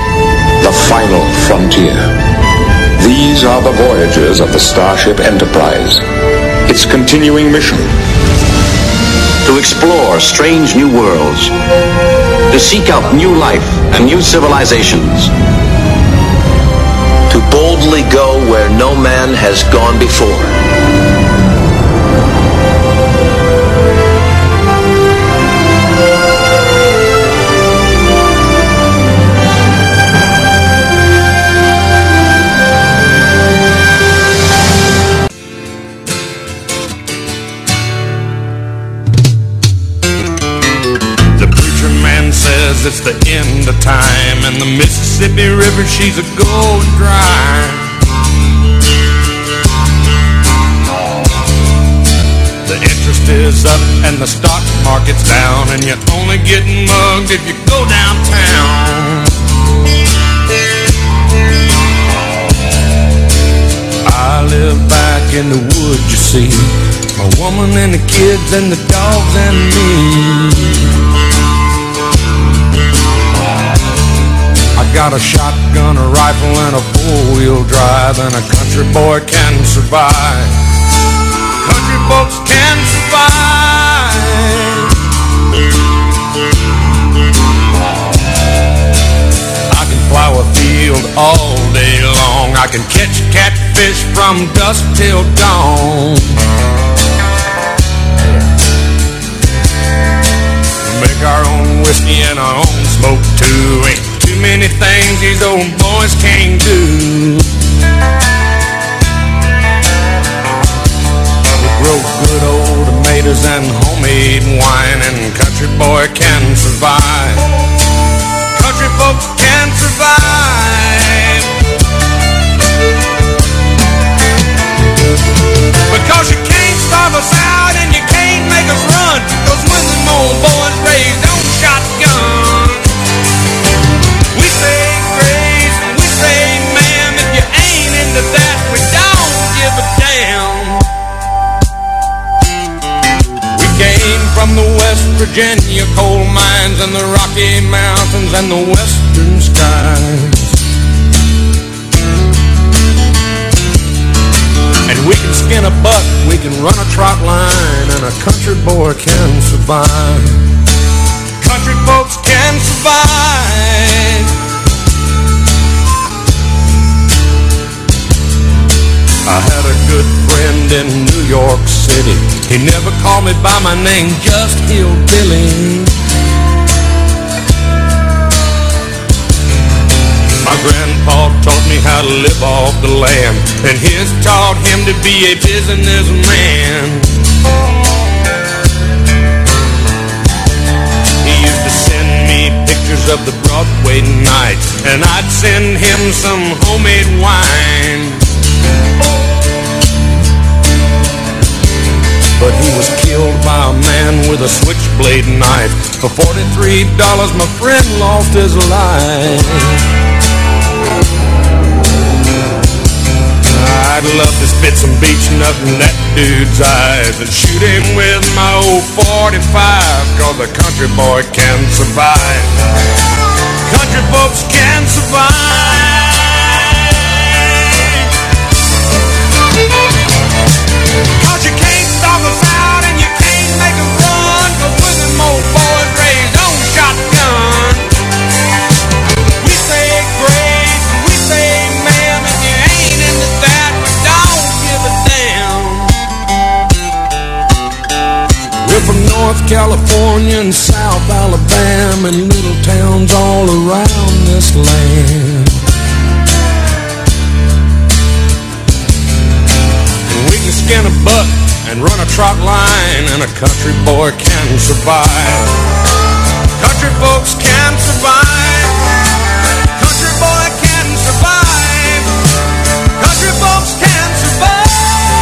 the final frontier. These are the voyages of the Starship Enterprise. Its continuing mission: to explore strange new worlds, to seek out new life and new civilizations, to boldly go where no man has gone before. It's the end of time, and the Mississippi River, she's a going dry. The interest is up and the stock market's down, and you're only getting mugged if you go downtown. I live back in the woods, you see, my woman and the kids and the dogs and me. I got a shotgun, a rifle, and a four-wheel drive, and a country boy can survive. Country folks can survive. I can plow a field all day long. I can catch catfish from dusk till dawn. Make our own whiskey and our own smoke too. Ain't too many things these old boys can't do. We grow good old tomatoes and homemade wine, and country boy can survive. Country folks can survive. Because you can't starve us out and you can't make us run, 'cause when them old boys raised on shotgun, we say grace and we say ma'am. If you ain't into that, we don't give a damn. We came from the West Virginia coal mines and the Rocky Mountains and the western skies. And we can skin a buck, we can run a trot line, and a country boy can survive. Country folks can survive. I had a good friend in New York City. He never called me by my name, just Hillbilly. My grandpa taught me how to live off the land, and his taught him to be a businessman. He used to send me pictures of the Broadway nights, and I'd send him some homemade wine. But he was killed by a man with a switchblade knife. For $43, my friend lost his life. I'd love to spit some beach nut in that dude's eyes and shoot him with my old 45, 'cause a country boy can survive. Country folks can survive. 'Cause you can't starve us out and you can't make us run, 'cause we're them old boys raised on shotgun. We say grace and we say ma'am. If you ain't into that, we don't give a damn. We're from North California and South Alabama and little towns all around this land. And we can skin a buck and run a trot line, and a country boy can survive. Country folks can survive. Country boy can survive. Country folks can survive.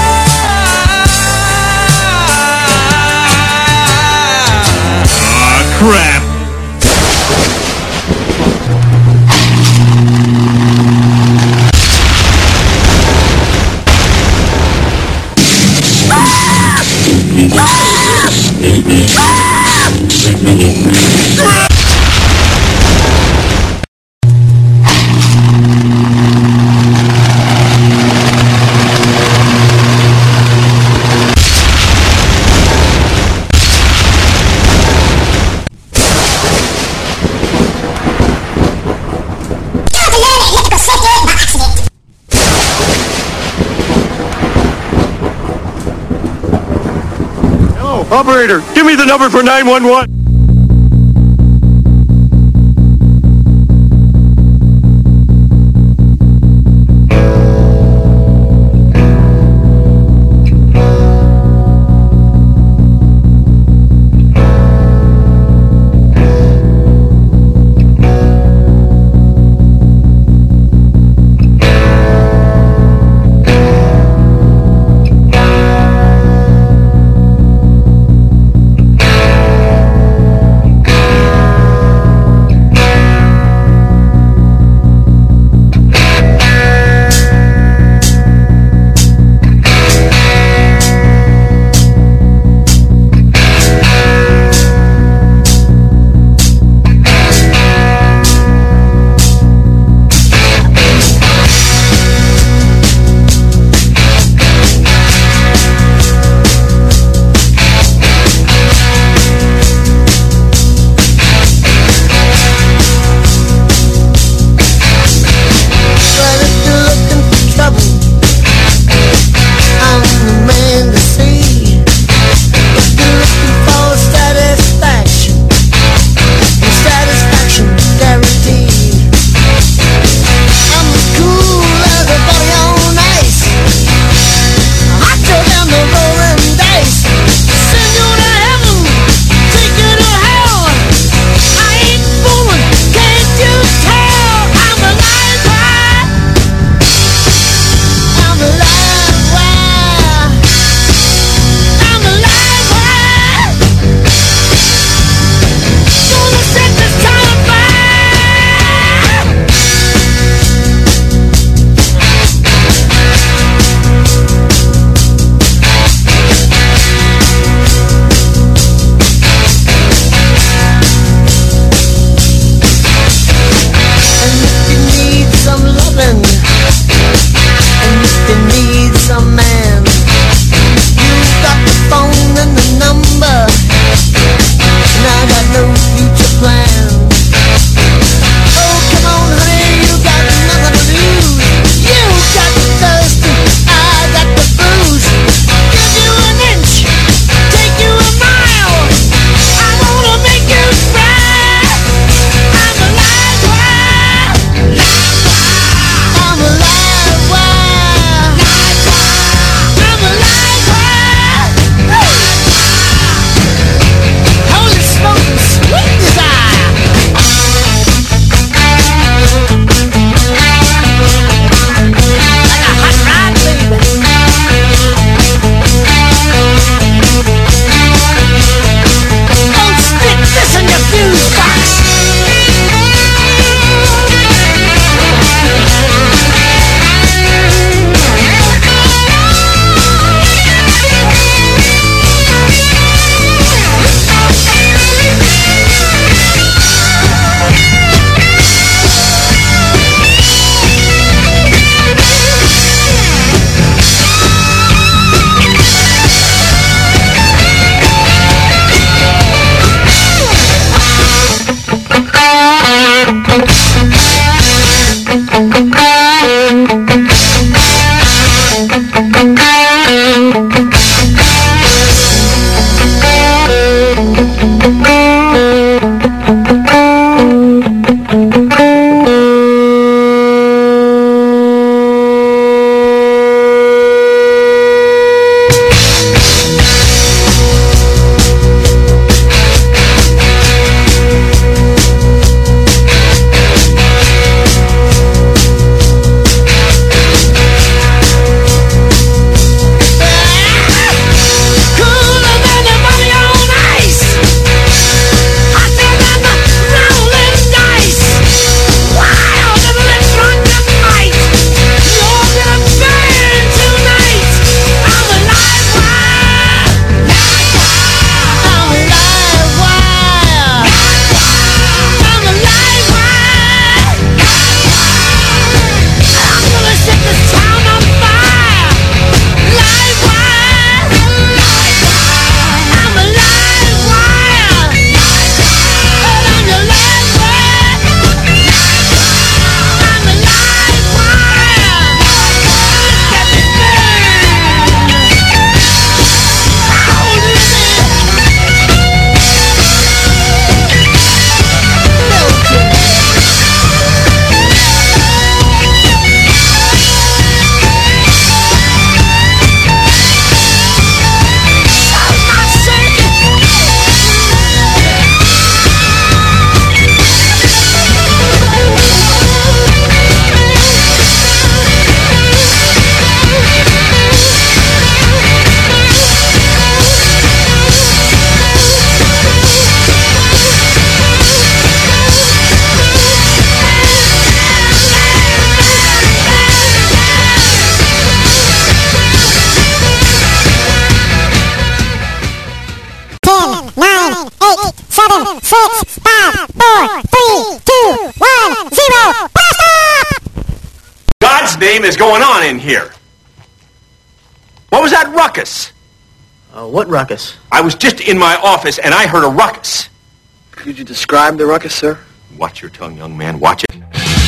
Ah, crap. Operator, give me the number for 911. God's name is going on in here? What was that ruckus? What ruckus? I was just in my office and I heard a ruckus. Could you describe the ruckus, sir? Watch your tongue, young man. Watch it.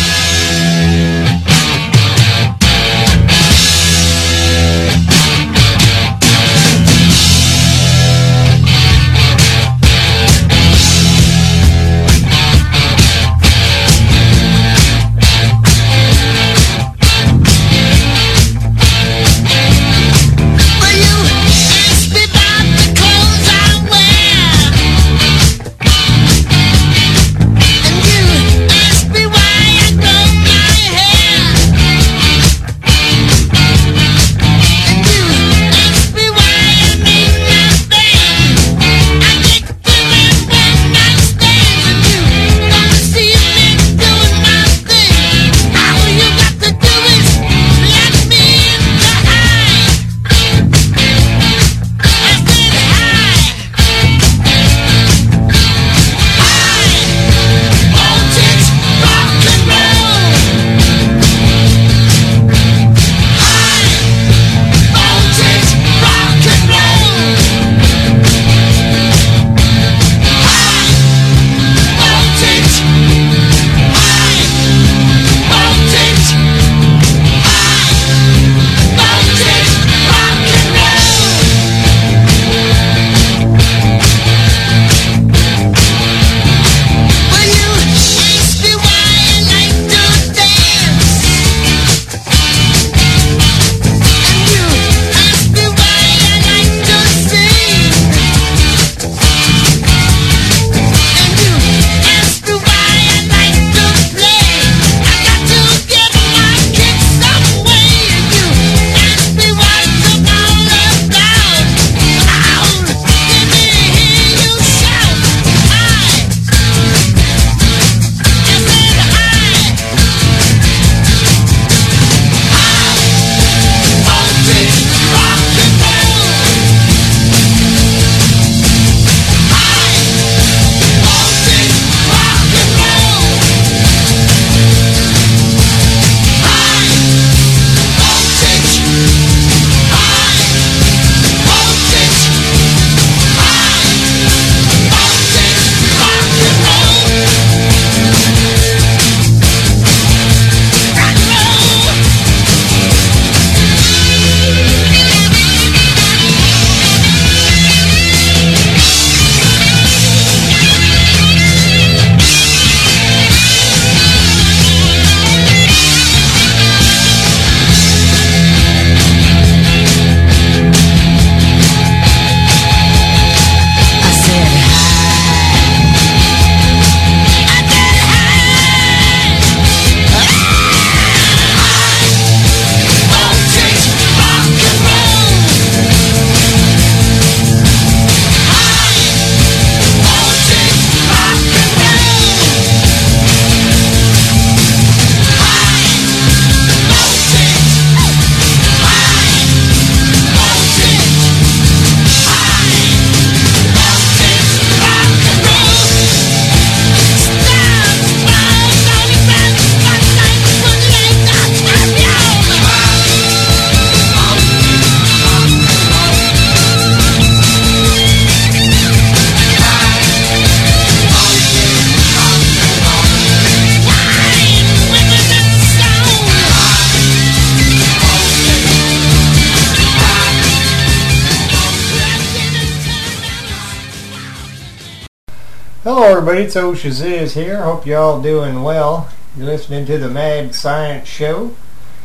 Hello everybody, it's Oshazizz here. Hope you all doing well. You're listening to the Mad Science Show.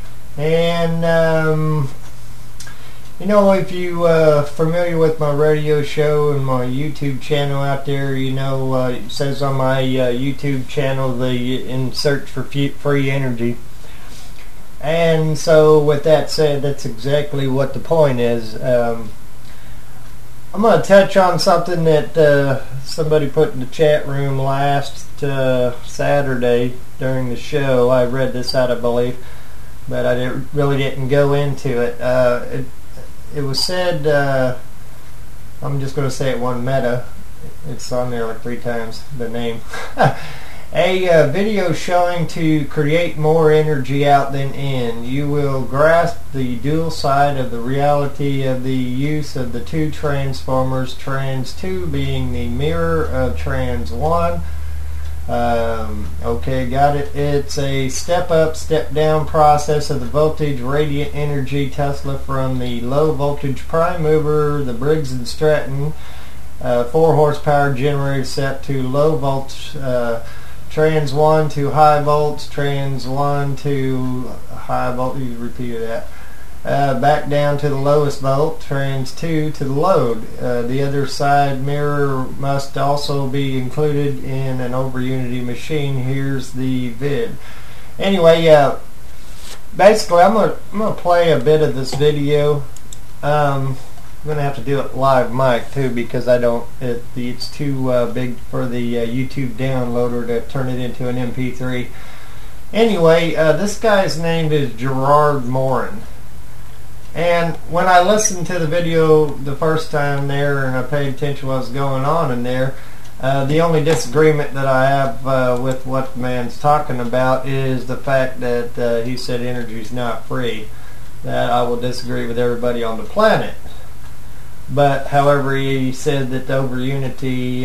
And, if you familiar with my radio show and my YouTube channel out there, it says on my YouTube channel, in search for free energy. And so with that said, that's exactly what the point is. I'm going to touch on something that somebody put in the chat room last Saturday during the show. I read this out of belief, but I really didn't go into it. It was said, I'm just going to say it one meta. It's on there like 3 times, the name. A video showing to create more energy out than in. You will grasp the dual side of the reality of the use of the two transformers, trans 2 being the mirror of trans 1. Okay, got it. It's a step up, step down process of the voltage radiant energy Tesla from the low voltage prime mover, the Briggs & Stratton 4 horsepower generator set to low volts, trans 1 to high volts, trans 1 to high volt, you repeated that. Back down to the lowest volt, trans 2 to the load. The other side mirror must also be included in an over unity machine. Here's the vid. Anyway, basically I'm gonna play a bit of this video. I'm gonna have to do it live mic too because it's too big for the YouTube downloader to turn it into an MP3. Anyway, this guy's name is Gerard Morin. And when I listened to the video the first time there and I paid attention to what was going on in there, the only disagreement that I have with what the man's talking about is the fact that he said energy is not free. That I will disagree with everybody on the planet. But however, he said that the over unity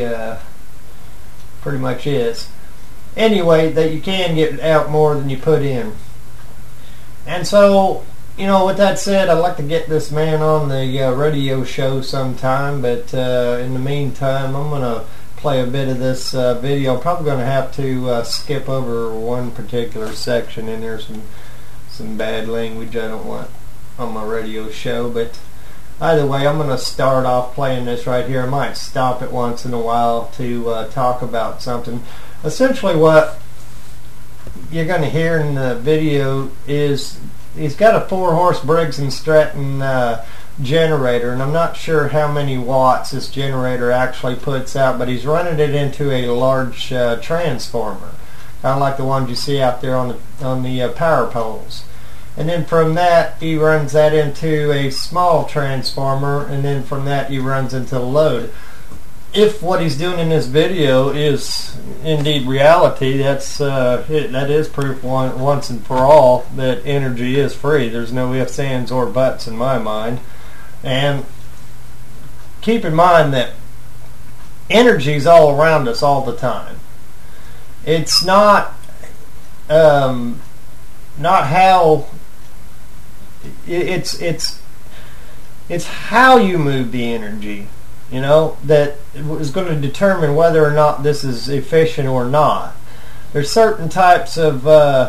pretty much is. Anyway, that you can get out more than you put in. And so, you know, with that said, I'd like to get this man on the radio show sometime, but in the meantime, I'm going to play a bit of this video. I'm probably going to have to skip over one particular section in there, some bad language I don't want on my radio show, but either way, I'm going to start off playing this right here. I might stop it once in a while to talk about something. Essentially what you're going to hear in the video is he's got a 4-horse Briggs & Stratton generator, and I'm not sure how many watts this generator actually puts out, but he's running it into a large transformer, kind of like the ones you see out there on the power poles. And then from that, he runs that into a small transformer, and then from that, he runs into the load. If what he's doing in this video is indeed reality, that is proof once and for all that energy is free. There's no ifs, ands, or buts in my mind. And keep in mind that energy is all around us all the time. It's not how it's how you move the energy. You know, that is going to determine whether or not this is efficient or not. There's certain types of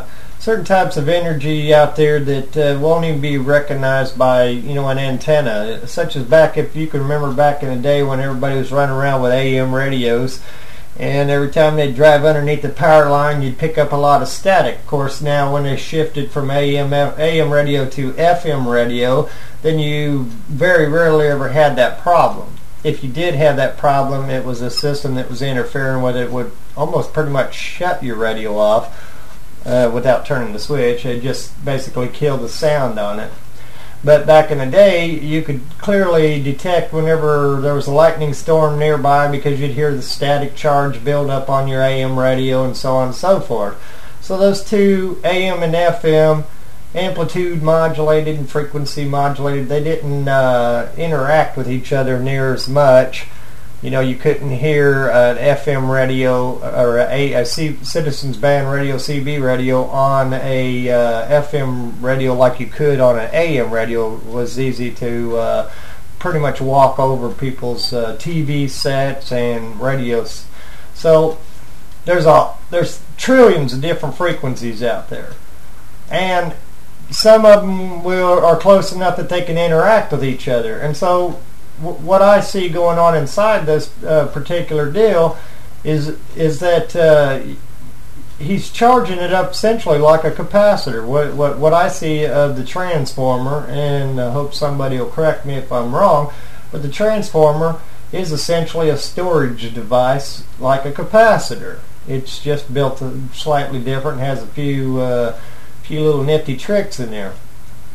energy out there that won't even be recognized by, you know, an antenna. Such as if you can remember back in the day when everybody was running around with AM radios, and every time they'd drive underneath the power line, you'd pick up a lot of static. Of course, now when they shifted from AM radio to FM radio, then you very rarely ever had that problem. If you did have that problem, it was a system that was interfering with it, would almost pretty much shut your radio off without turning the switch. It just basically killed the sound on it. But back in the day, you could clearly detect whenever there was a lightning storm nearby because you'd hear the static charge build up on your AM radio and so on and so forth. So those two, AM and FM, amplitude modulated and frequency modulated, they didn't interact with each other near as much. You know, you couldn't hear an FM radio or a Citizens Band radio, CB radio on a FM radio like you could on an AM radio. It was easy to pretty much walk over people's TV sets and radios. So there's trillions of different frequencies out there, and some of them are close enough that they can interact with each other. And so what I see going on inside this particular deal is that he's charging it up essentially like a capacitor. What I see of the transformer, and I hope somebody will correct me if I'm wrong, but the transformer is essentially a storage device like a capacitor. It's just built slightly different, has a few little nifty tricks in there.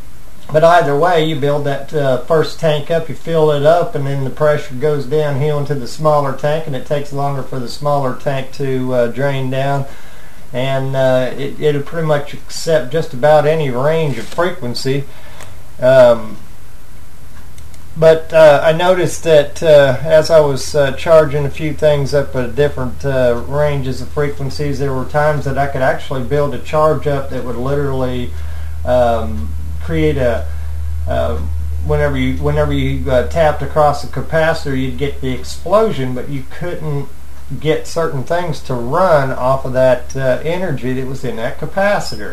But either way, you build that first tank up, you fill it up, and then the pressure goes downhill into the smaller tank, and it takes longer for the smaller tank to drain down. And it'll pretty much accept just about any range of frequency. But I noticed that as I was charging a few things up at different ranges of frequencies, there were times that I could actually build a charge up that would literally create a whenever you tapped across the capacitor, you'd get the explosion, but you couldn't get certain things to run off of that energy that was in that capacitor.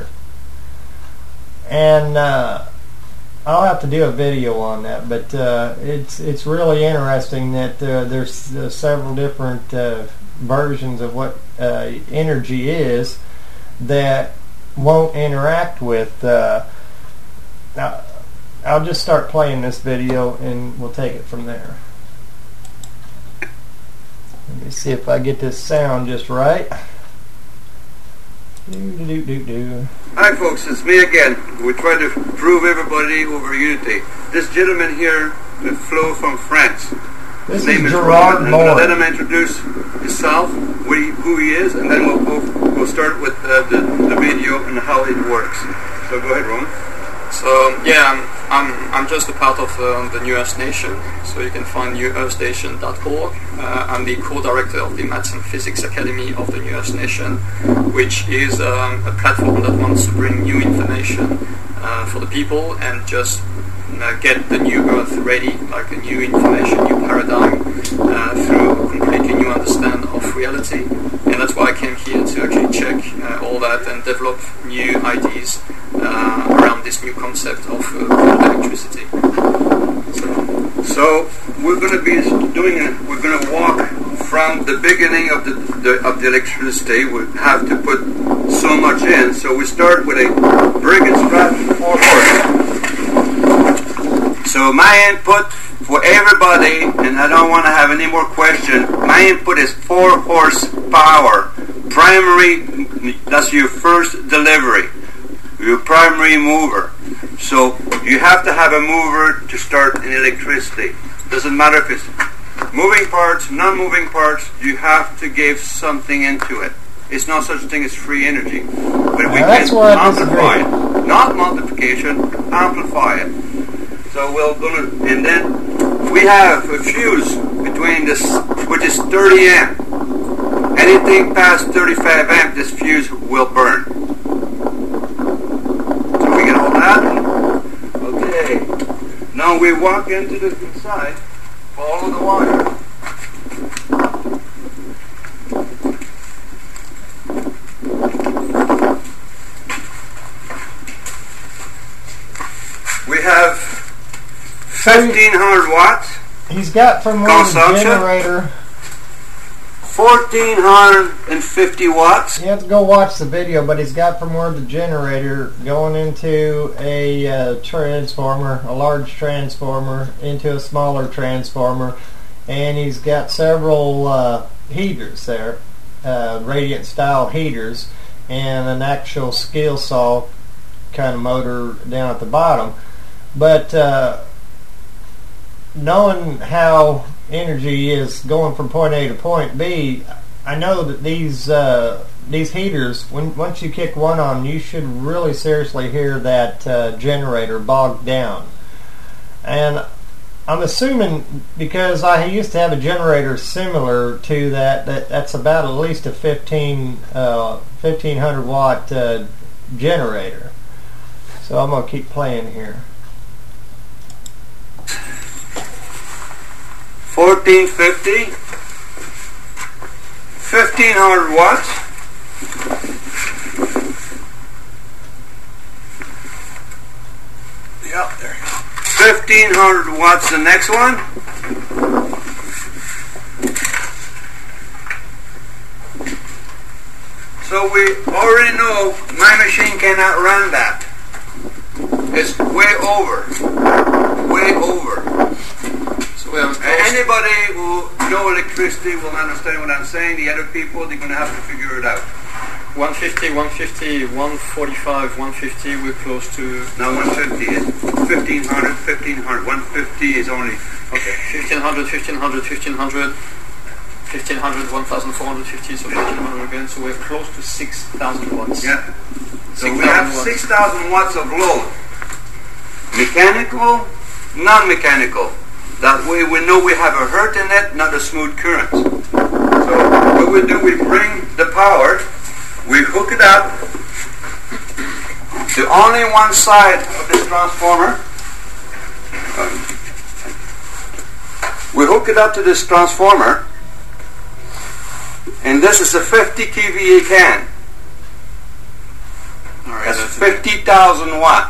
And I'll have to do a video on that, but it's really interesting that there's several different versions of what energy is that won't interact with. Now, I'll just start playing this video and we'll take it from there. Let me see if I get this sound just right. Hi folks, it's me again. We try to prove everybody over unity. This gentleman here, Flo from France. This His name is is Gerard Ron. Moore. Let him introduce himself, who he is, and then we'll start with the video and how it works. So go ahead, Ron. So yeah, I'm just a part of the New Earth Nation. So you can find newearthstation.org. I'm the co-director of the Maths and Physics Academy of the New Earth Nation, which is a platform that wants to bring new information for the people and just get the new Earth ready, like a new information, new paradigm through a completely new understanding of reality. And that's why I came here to actually check all that and develop new ideas around this new concept of electricity. So we're going to be we're going to walk from the beginning of the electricity. We have to put so much in. So we start with a brick and strap 4 horse. So my input for everybody, and I don't want to have any more questions, my input is 4 horsepower. Primary, that's your first delivery. Your primary mover. So you have to have a mover to start an electricity. Doesn't matter if it's moving parts, non-moving parts, you have to give something into it. It's not such a thing as free energy. But we can amplify it. Not multiplication, amplify it. So and then we have a fuse between this, which is 30 amp. Anything past 35 amp, this fuse will burn. So we get all that. Okay. Now we walk into the inside, follow the wire. We have 1,500 watts. He's got from one generator. 1,450 watts. You have to go watch the video, but he's got from where the generator going into a transformer, a large transformer, into a smaller transformer, and he's got several heaters there, radiant style heaters, and an actual scale saw kind of motor down at the bottom. But knowing how energy is going from point A to point B, I know that these heaters, once you kick one on, you should really seriously hear that generator bogged down. And I'm assuming, because I used to have a generator similar to that's about at least a 1500 watt generator. So I'm going to keep playing here. 1450, 1,500 watts. Yep, there. 1,500 watts. The next one. So we already know my machine cannot run that. It's way over. Way over. Anybody who knows electricity will understand what I'm saying. The other people, they're going to have to figure it out. 150, 150, 145, 150, we're close to... Now 150 is 1500, 1500. 150 is only... Okay, 1500, 1500, 1500, 1500, 1450, so 1500 again, so we're close to 6,000 watts. Yeah. So we have 6,000 watts of load. Mechanical, non-mechanical. That way we know we have a hurt in it, not a smooth current. So what we do, we bring the power, we hook it up to only one side of this transformer. We hook it up to this transformer, and this is a 50 kVA can. All right, That's 50,000 watt.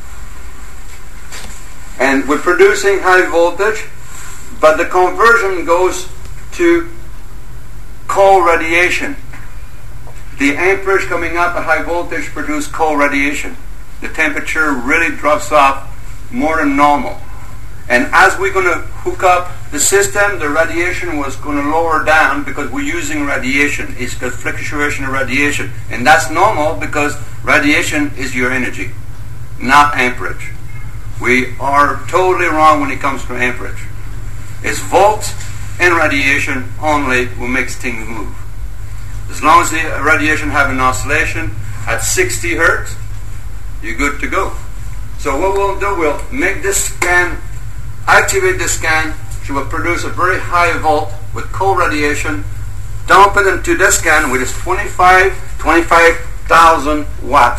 And we're producing high voltage, but the conversion goes to cold radiation. The amperage coming up at high voltage produce cold radiation. The temperature really drops off more than normal. And as we're going to hook up the system, the radiation was going to lower down because we're using radiation. It's the fluctuation of radiation. And that's normal because radiation is your energy, not amperage. We are totally wrong when it comes to amperage. It's volts and radiation only what makes things move. As long as the radiation have an oscillation at 60 hertz, you're good to go. So what we'll do, we'll make this scan, activate the scan, she will produce a very high volt with cold radiation, dump it into this scan with its 25,000 watt.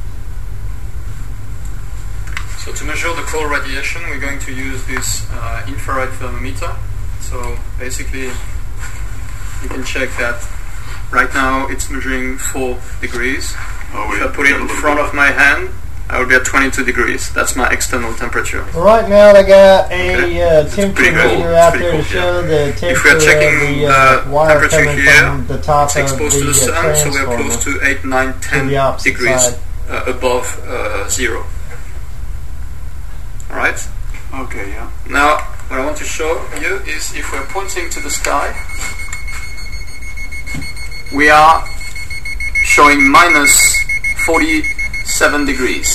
So to measure the cold radiation, we're going to use this infrared thermometer. So basically, you can check that right now it's measuring 4 degrees. Oh, if I put it in front of my hand, I will be at 22 degrees. That's my external temperature. Right now they got a temperature cool. meter out Pretty there to cool, show the temperature If we are checking of the wire temperature coming here, from the top it's of exposed to the the sun, so we are transformer. close to 8, 9, 10 the opposite degrees side. above 0. Alright? Okay, yeah. Now, what I want to show you is if we're pointing to the sky, we are showing minus 47 degrees.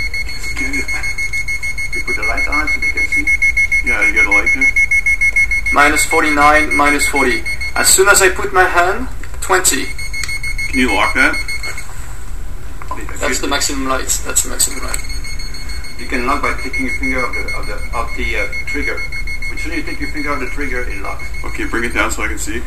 You put the light on it so they can see. Yeah, you got a light there? Minus 49, minus 40. As soon as I put my hand, 20. Can you lock that? That's the maximum light. That's the maximum light. You can lock by taking your finger of the trigger. As soon as you take your finger off the trigger, it locks. Okay, bring it down so I can see.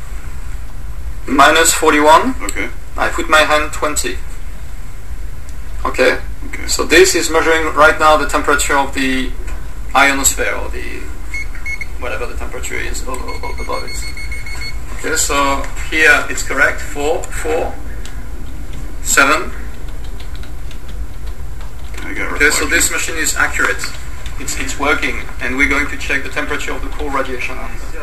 Minus 41. Okay. I put my hand 20. Okay. Okay. So this is measuring right now the temperature of the ionosphere, or the whatever the temperature is above it. Okay. So here it's correct. 4, 4, 7. I got Okay. So this machine is accurate. It's working, and we're going to check the temperature of the core radiation.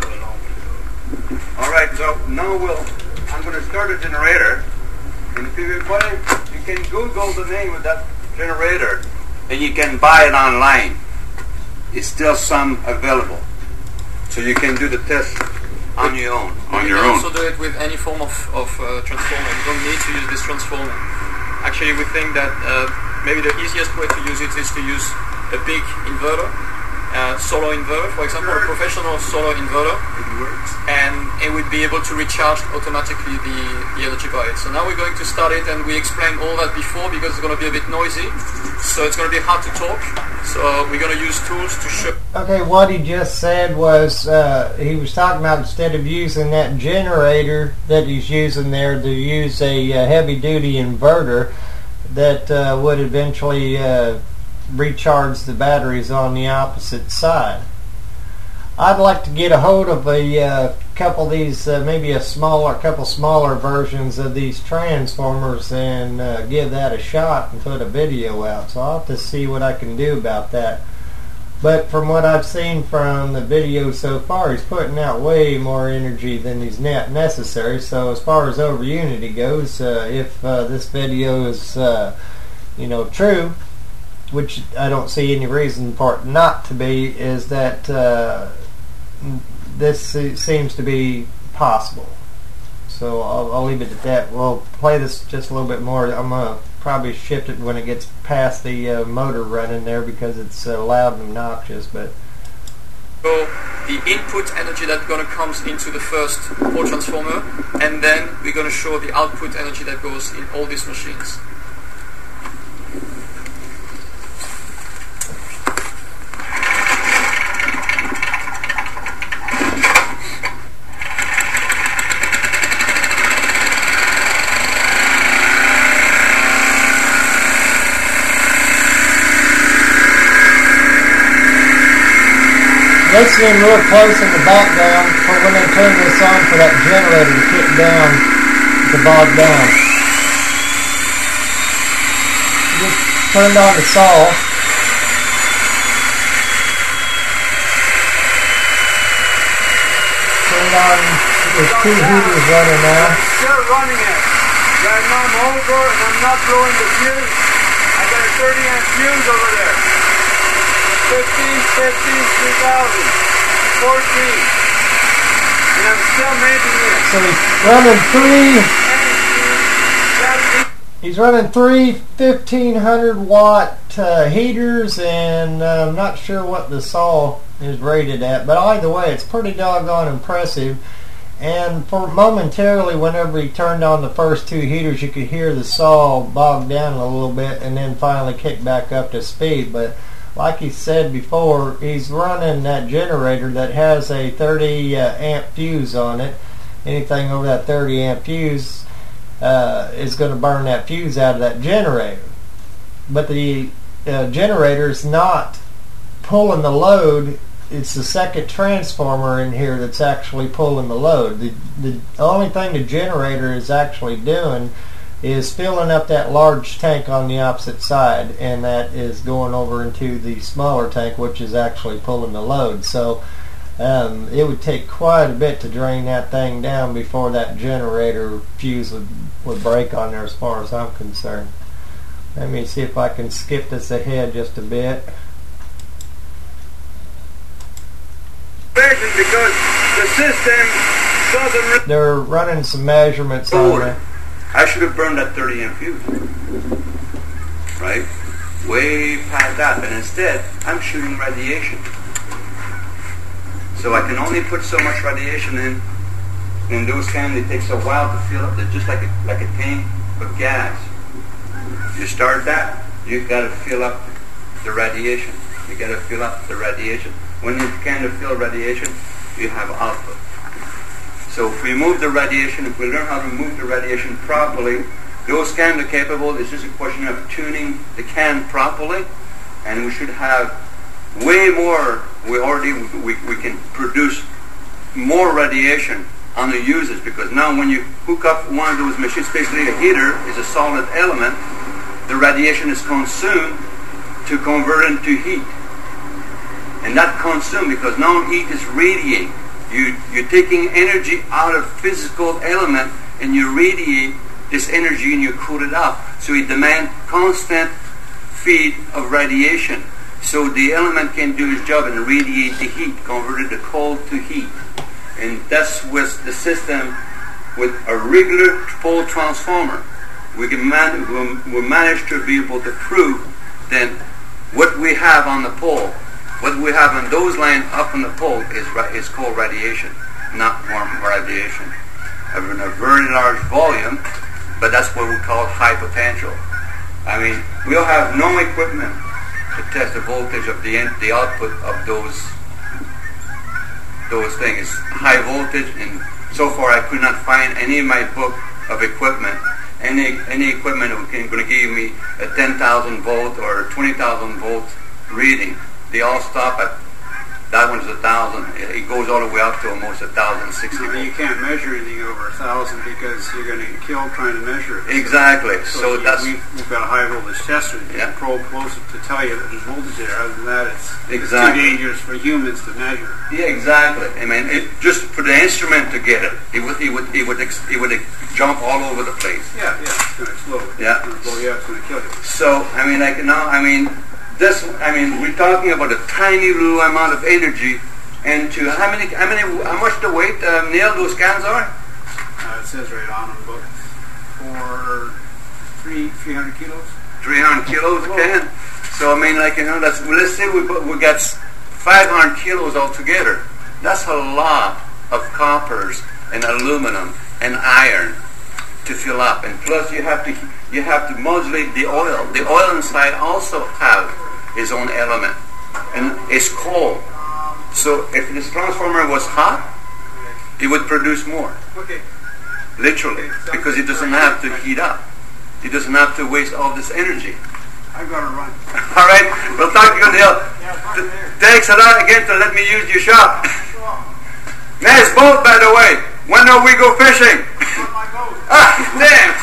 All right. So now I'm going to start a generator, and if you can Google the name of that generator, and you can buy it online. It's still some available, so you can do the test on your own. On You your can own. also do it with any form of transformer. You don't need to use this transformer. Actually, we think that maybe the easiest way to use it is to use a big inverter, solar inverter, for example, a professional solar inverter, and it would be able to recharge automatically the energy by it. So now we're going to start it, and we explained all that before because it's going to be a bit noisy, so it's going to be hard to talk. So we're going to use tools to show. Okay, what he just said was he was talking about instead of using that generator that he's using there, to use a heavy-duty inverter that would eventually recharge the batteries on the opposite side. I'd like to get a hold of a couple of these, maybe a couple smaller versions of these transformers, and give that a shot and put a video out. So I'll have to see what I can do about that. But from what I've seen from the video so far, he's putting out way more energy than is necessary. So as far as over unity goes, if this video is true, which I don't see any reason for it not to be, is that this seems to be possible. So So I'll leave it at that. We'll play this just a little bit more. I'm going to probably shift it when it gets past the motor running there because it's loud and obnoxious. But So the input energy that gonna comes into the first pole transformer, and then we're gonna show the output energy that goes in all these machines. listening real close in the background for when they turn this on for that generator to kick down to bog down. Just turned on the saw. Turned on, there's two heaters running now. Still running it. Right now I'm over and I'm not blowing the fuse. I got a 30 amp fuse over there. 15, 2000, 14. And I'm still making it. So he's running three 1500 watt heaters, and I'm not sure what the saw is rated at, but either way it's pretty doggone impressive. And for momentarily, whenever he turned on the first two heaters, you could hear the saw bog down a little bit and then finally kick back up to speed. But like he said before, he's running that generator that has a 30 amp fuse on it. Anything over that 30 amp fuse is going to burn that fuse out of that generator. But the generator is not pulling the load. It's the second transformer in here that's actually pulling the load. The only thing the generator is actually doing is filling up that large tank on the opposite side, and that is going over into the smaller tank, which is actually pulling the load. So it would take quite a bit to drain that thing down before that generator fuse would break on there, as far as I'm concerned. Let me see if I can skip this ahead just a bit. Because the system doesn't. They're running some measurements on there. I should have burned that 30 amp fuse, right? Way past that, but instead I'm shooting radiation. So I can only put so much radiation in those cans. It takes a while to fill up. They're just like a tank of gas. You start that, you've got to fill up the radiation. You got to fill up the radiation. When you can fill radiation, you have output. So if we move the radiation, if we learn how to move the radiation properly, those cans are capable. It's just a question of tuning the can properly, and we should have way more. We can produce more radiation on the users, because now when you hook up one of those machines, basically a heater is a solid element, the radiation is consumed to convert into heat. And not consumed, because now heat is radiate. You're taking energy out of physical element and you radiate this energy and you cool it out. So it demands constant feed of radiation. So the element can do its job and radiate the heat, convert the cold to heat. And that's with the system with a regular pole transformer. We manage to be able to prove then what we have on the pole. What we have on those lines up on the pole is called radiation, not warm radiation. In a very large volume, but that's what we call high potential. I mean, we'll have no equipment to test the voltage of the output of those things. It's high voltage, and so far I could not find any in my book of equipment, any equipment that going to give me a 10,000 volt or 20,000 volt reading. They all stop at, that one's 1,000. It goes all the way up to almost 1,060. No, you can't measure anything over 1,000 because you're going to get killed trying to measure it. Exactly. So that's we've got a high voltage tester. You can probe close to tell you that there's voltage there. Other than that, it's too dangerous for humans to measure. Yeah, exactly. I mean, just for the instrument to get it, it would jump all over the place. Yeah, it's going to explode. Yeah, it's going to blow you up. It's going to kill you. So we're talking about a tiny little amount of energy, and to how much the weight, Neil, those cans are? It's says right on them, about 300 kilos. 300 kilos a can. So I mean, like, you know, that's, let's say we got 500 kilos altogether. That's a lot of coppers and aluminum and iron to fill up, and plus you have to modulate the oil. The oil inside also have its own element, and it's cold. So if this transformer was hot, it would produce more. Okay. Literally, because it doesn't have to heat up. It doesn't have to waste all this energy. I've got to run. All right, we'll talk to you, Neil. Thanks a lot again to let me use your shop. Nice boat, by the way. When do we go fishing? Damn.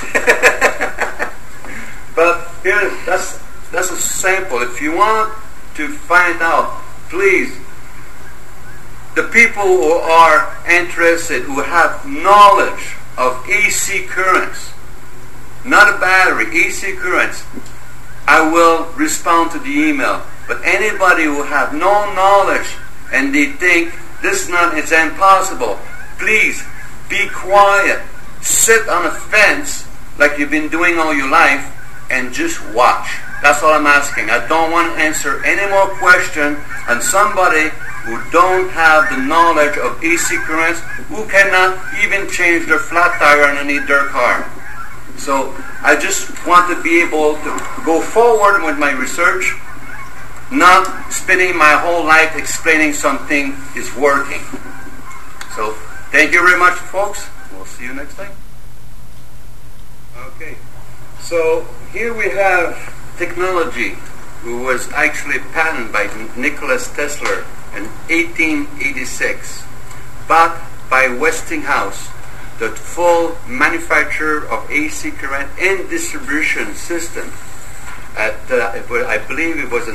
But here, that's a sample. If you want to find out, please, the people who are interested, who have knowledge of AC currents, not a battery, AC currents, I will respond to the email. But anybody who have no knowledge and they think it's impossible, please be quiet. Sit on a fence like you've been doing all your life and just watch. That's all I'm asking. I don't want to answer any more questions on somebody who don't have the knowledge of AC currents, who cannot even change their flat tire underneath their car. So I just want to be able to go forward with my research, not spending my whole life explaining something is working. So thank you very much, folks. We'll see you next time. Okay. So here we have technology who was actually patented by Nikola Tesla in 1886, bought by Westinghouse, the full manufacturer of AC current and distribution system. I believe it was in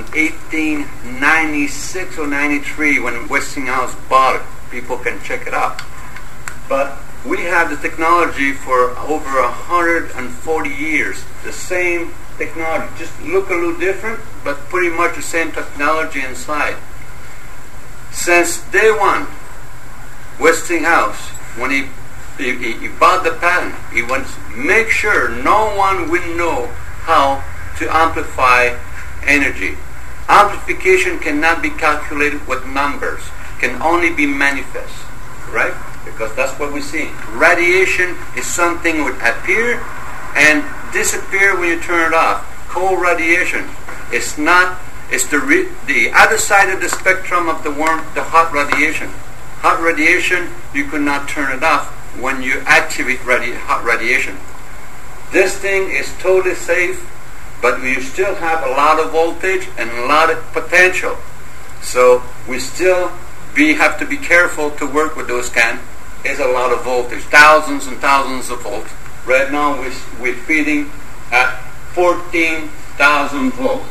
1896 or 93 when Westinghouse bought it. People can check it out. But we have the technology for over 140 years. The same technology, just look a little different, but pretty much the same technology inside. Since day one, Westinghouse, when he bought the patent, he wants to make sure no one will know how to amplify energy. Amplification cannot be calculated with numbers, can only be manifest, right? Because that's what we see. Radiation is something that would appear and disappear when you turn it off. Cold radiation is not. It's the other side of the spectrum of the hot radiation. Hot radiation, you could not turn it off when you activate hot radiation. This thing is totally safe, but we still have a lot of voltage and a lot of potential. So we still have to be careful to work with those cans. It's a lot of voltage, thousands and thousands of volts. Right now we're feeding at 14,000 volts.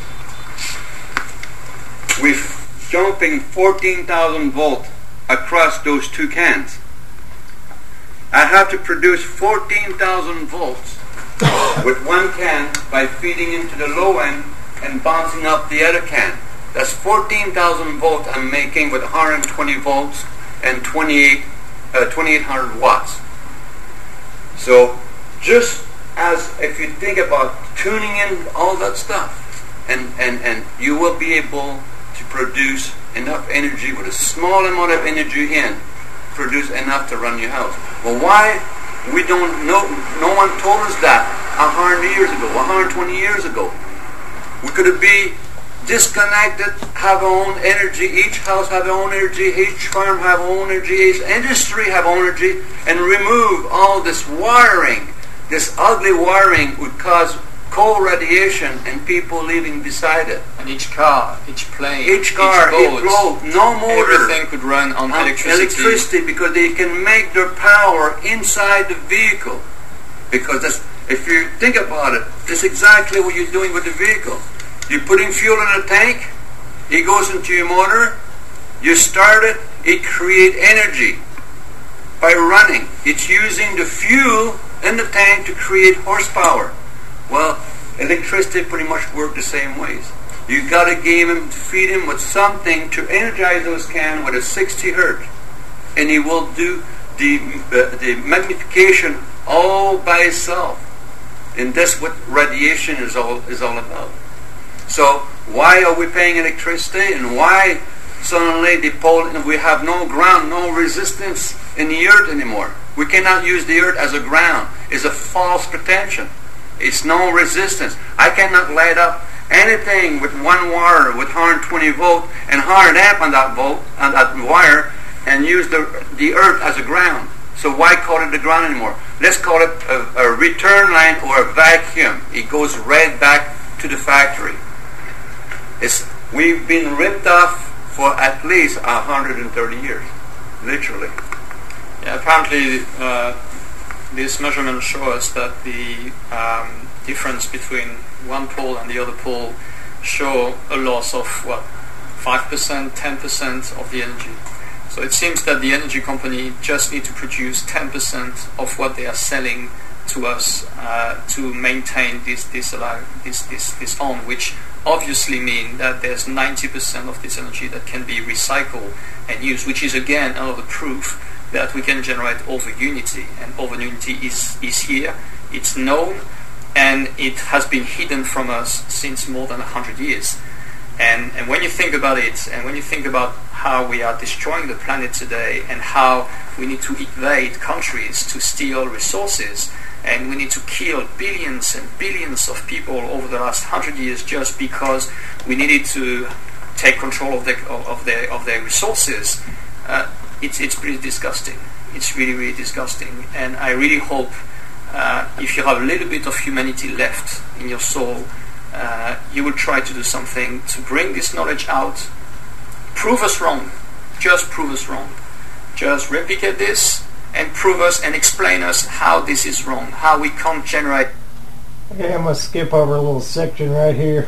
We're jumping 14,000 volts across those two cans. I have to produce 14,000 volts with one can by feeding into the low end and bouncing up the other can. That's 14,000 volts I'm making with 120 volts and 2,800 watts. So just as if you think about tuning in all that stuff, and you will be able to produce enough energy with a small amount of energy in, produce enough to run your house. Well, why we don't know? No one told us that 100 years ago, 120 years ago. We could be disconnected, have our own energy, each house have their own energy, each farm have their own energy, each industry have own energy, and remove all this wiring. This ugly wiring would cause cold radiation and people living beside it. And each car, each plane, each car, boat, no motor. Everything could run on electricity because they can make their power inside the vehicle. Because if you think about it, that's exactly what you're doing with the vehicle. You're putting fuel in a tank, it goes into your motor, you start it, it creates energy by running. It's using the fuel in the tank to create horsepower. Well, electricity pretty much works the same ways. You got to feed him with something to energize those cans with a 60 hertz, and he will do the magnification all by itself. And that's what radiation is all about. So why are we paying electricity, and why suddenly we have no ground, no resistance in the earth anymore? We cannot use the earth as a ground. It's a false pretension. It's no resistance. I cannot light up anything with one wire with 120 volt and 100 amp on that wire and use the earth as a ground. So why call it the ground anymore? Let's call it a return line or a vacuum. It goes right back to the factory. We've been ripped off for at least 130 years, literally. Yeah, apparently these measurements show us that the difference between one pole and the other pole show a loss of 5%, 10% of the energy. So it seems that the energy company just need to produce 10% of what they are selling to us to maintain this on, which obviously mean that there's 90% of this energy that can be recycled and used, which is again another proof that we can generate over unity, and over unity is here, it's known, and it has been hidden from us since more than 100 years. And when you think about it, and when you think about how we are destroying the planet today, and how we need to invade countries to steal resources, and we need to kill billions and billions of people over the last 100 years just because we needed to take control of their resources, it's pretty disgusting. It's really, really disgusting. And I really hope if you have a little bit of humanity left in your soul, you will try to do something to bring this knowledge out. Prove us wrong. Just prove us wrong. Just replicate this and prove us and explain us how this is wrong, how we can't generate. Okay, I'm going to skip over a little section right here.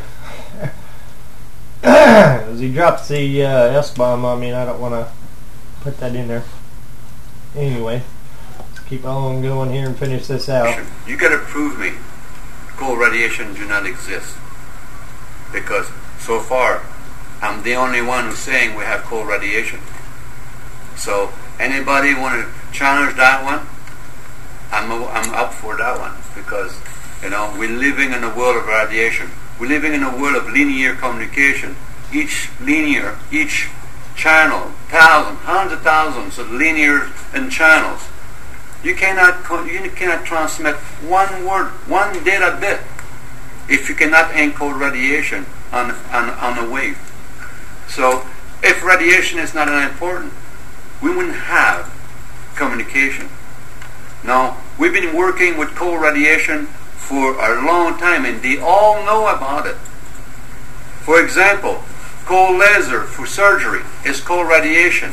As he drops the S-bomb on me, and I don't want to put that in there. Anyway, let's keep on going here and finish this out. You got to prove me cold radiation do not exist, because so far I'm the only one who's saying we have cold radiation. So anybody want to challenge that one? I'm up for that one, because we're living in a world of radiation. We're living in a world of linear communication. Each channel, hundreds of thousands of linear and channels. You cannot transmit one word, one data bit, if you cannot encode radiation on a wave. So if radiation is not important, we wouldn't have communication. Now, we've been working with cold radiation for a long time, and they all know about it. For example, cold laser for surgery is cold radiation.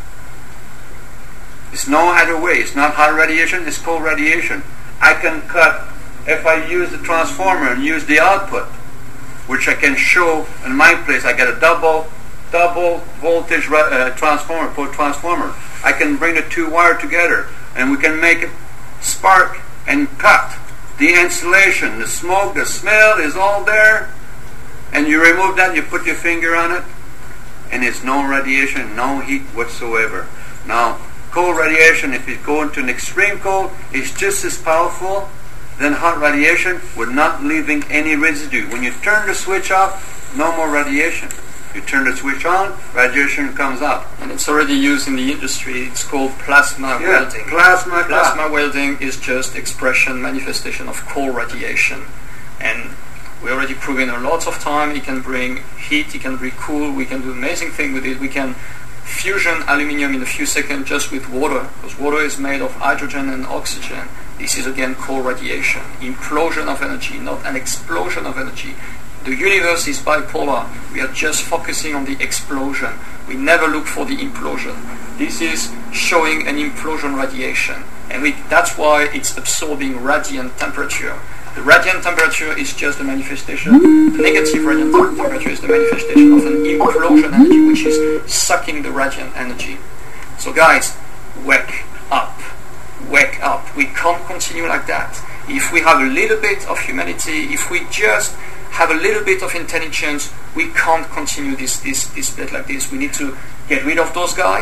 It's no other way. It's not hot radiation, it's cold radiation. I can cut, if I use the transformer and use the output, which I can show in my place, I get a double voltage transformer. I can bring the two wires together, and we can make it spark and cut. The insulation, the smoke, the smell is all there, and you remove that, you put your finger on it, and it's no radiation, no heat whatsoever. Now, cold radiation, if you go into an extreme cold, is just as powerful than hot radiation, with not leaving any residue. When you turn the switch off, no more radiation. You turn the switch on, radiation comes out. And it's already used in the industry. It's called plasma welding. Plasma welding is just manifestation of cold radiation. And we already proven a lot of time it can bring heat, it can bring cool, we can do amazing things with it. We can fusion aluminium in a few seconds just with water, because water is made of hydrogen and oxygen. This is again cold radiation. Implosion of energy, not an explosion of energy. The universe is bipolar. We are just focusing on the explosion. We never look for the implosion. This is showing an implosion radiation. And that's why it's absorbing radiant temperature. The radiant temperature is just a manifestation. The negative radiant temperature is the manifestation of an implosion energy, which is sucking the radiant energy. So guys, wake up. Wake up. We can't continue like that. If we have a little bit of humanity, if we just have a little bit of intelligence, we can't continue this bit like this. We need to get rid of those guys,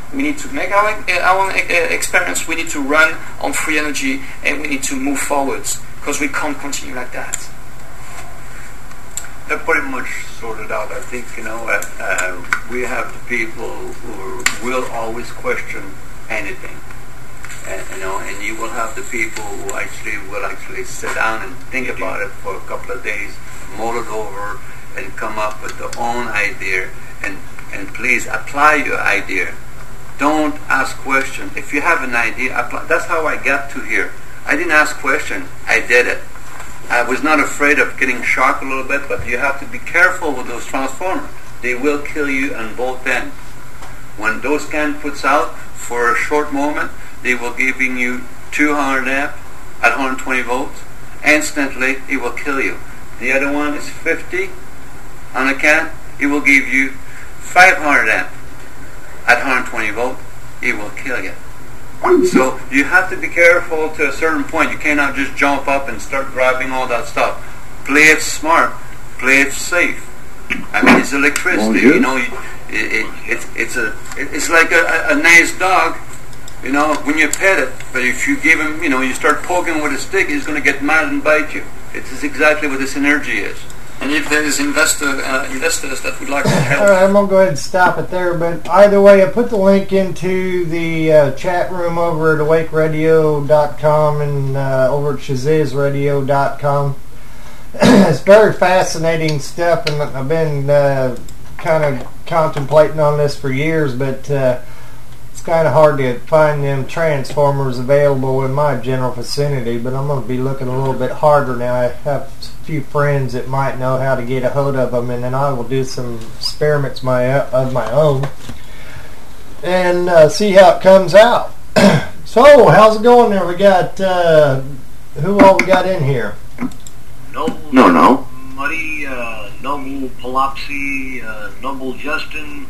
We need to make our experiments. We need to run on free energy, and we need to move forwards because we can't continue like that. They're pretty much sorted out. I think, we have the people who will always question anything. And you will have the people who will sit down and think about it for a couple of days, mull it over, and come up with their own idea. And please apply your idea. Don't ask questions. If you have an idea, apply. That's how I got to here. I didn't ask questions. I did it. I was not afraid of getting shocked a little bit, but you have to be careful with those transformers. They will kill you on both ends. When those can puts out for a short moment, they will giving you 200 amp at 120 volts. Instantly, it will kill you. The other one is 50 on a can. It will give you 500 amp at 120 volts. It will kill you. So you have to be careful to a certain point. You cannot just jump up and start grabbing all that stuff. Play it smart. Play it safe. I mean, it's electricity. It's like a nice dog. When you pet it, but if you give him, you start poking with a stick, he's going to get mad and bite you. It is exactly what this energy is. And if there is investors that would like to help. All right, I'm going to go ahead and stop it there. But either way, I put the link into the chat room over at awakeradio.com and over at shazizradio.com. It's very fascinating stuff, and I've been kind of contemplating on this for years, but it's kind of hard to find them transformers available in my general vicinity, but I'm going to be looking a little bit harder now. I have a few friends that might know how to get a hold of them, and then I will do some experiments of my own and see how it comes out. So, how's it going there? We got, who all we got in here? No. Muddy, Noble Palopsy, Noble Justin,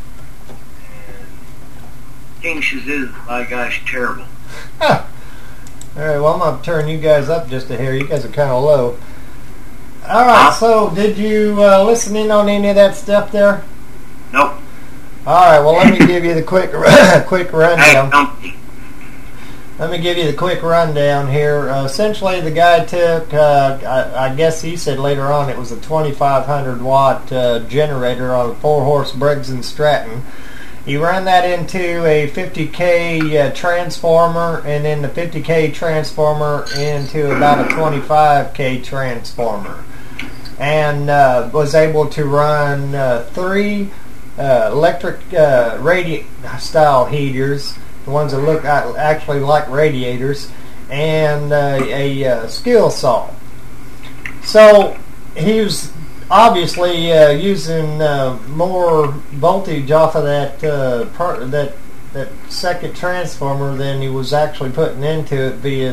King Shaziz, my gosh, terrible. All right, well, I'm going to turn you guys up just a hair. You guys are kind of low. All right, so did you listen in on any of that stuff there? Nope. All right, well, let me give you the quick rundown. Let me give you the quick rundown here. Essentially, the guy took, I guess he said later on it was a 2,500 watt generator on a 4-horse Briggs & Stratton. He ran that into a 50K transformer, and then the 50K transformer into about a 25K transformer, and was able to run 3 electric radiant style heaters, the ones that look actually like radiators, and a skill saw. So he was obviously using more voltage off of that second transformer than he was actually putting into it via